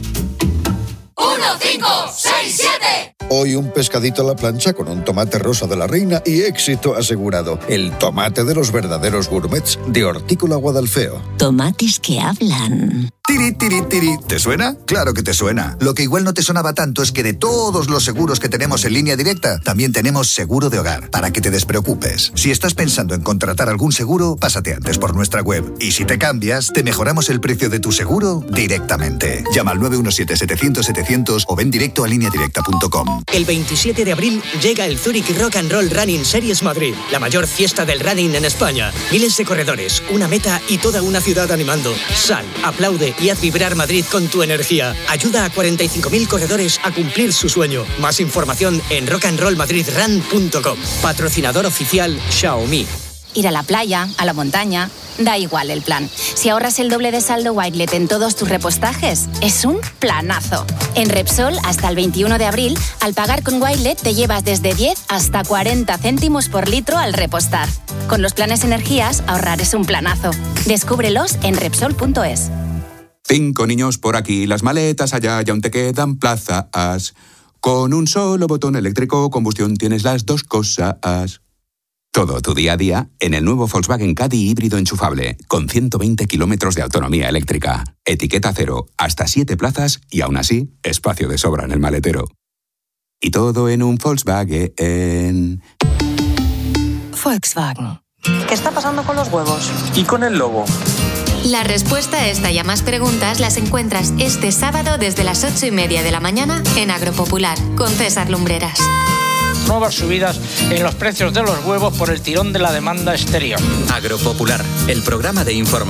uno, cinco, seis, siete.
Hoy un pescadito a la plancha con un tomate rosa de la reina y éxito asegurado. El tomate de los verdaderos gourmets de Hortícola Guadalfeo.
Tomates que hablan.
Tiri, tiri, tiri. ¿Te suena? Claro que te suena. Lo que igual no te sonaba tanto es que de todos los seguros que tenemos en Línea Directa, también tenemos seguro de hogar, para que te despreocupes. Si estás pensando en contratar algún seguro, pásate antes por nuestra web. Y si te cambias, te mejoramos el precio de tu seguro directamente. Llama al nueve uno siete, setecientos, setecientos o ven directo a línea directa punto com.
El veintisiete de abril llega el Zurich Rock and Roll Running Series Madrid, la mayor fiesta del running en España. Miles de corredores, una meta y toda una ciudad animando. Sal, aplaude y haz vibrar Madrid con tu energía. Ayuda a cuarenta y cinco mil corredores a cumplir su sueño. Más información en rock and roll madrid run punto com. Patrocinador oficial Xiaomi.
Ir a la playa, a la montaña, da igual el plan. Si ahorras el doble de saldo Wilet en todos tus repostajes, es un planazo. En Repsol, hasta el veintiuno de abril, al pagar con Wilet te llevas desde diez hasta cuarenta céntimos por litro al repostar. Con los planes energías, ahorrar es un planazo. Descúbrelos en repsol punto es.
Cinco niños por aquí, las maletas allá y aún te quedan plazas. Con un solo botón eléctrico combustión tienes las dos cosas. Todo tu día a día en el nuevo Volkswagen Caddy híbrido enchufable, con ciento veinte kilómetros de autonomía eléctrica, etiqueta cero, hasta siete plazas y aún así, espacio de sobra en el maletero. Y todo en un Volkswagen.
Volkswagen.
¿Qué está pasando con los huevos?
¿Y con el lobo?
La respuesta a esta y a más preguntas las encuentras este sábado desde las ocho y media de la mañana en Agropopular con César Lumbreras.
nuevas subidas en los precios de los huevos por el tirón de la demanda exterior.
Agropopular, el programa de información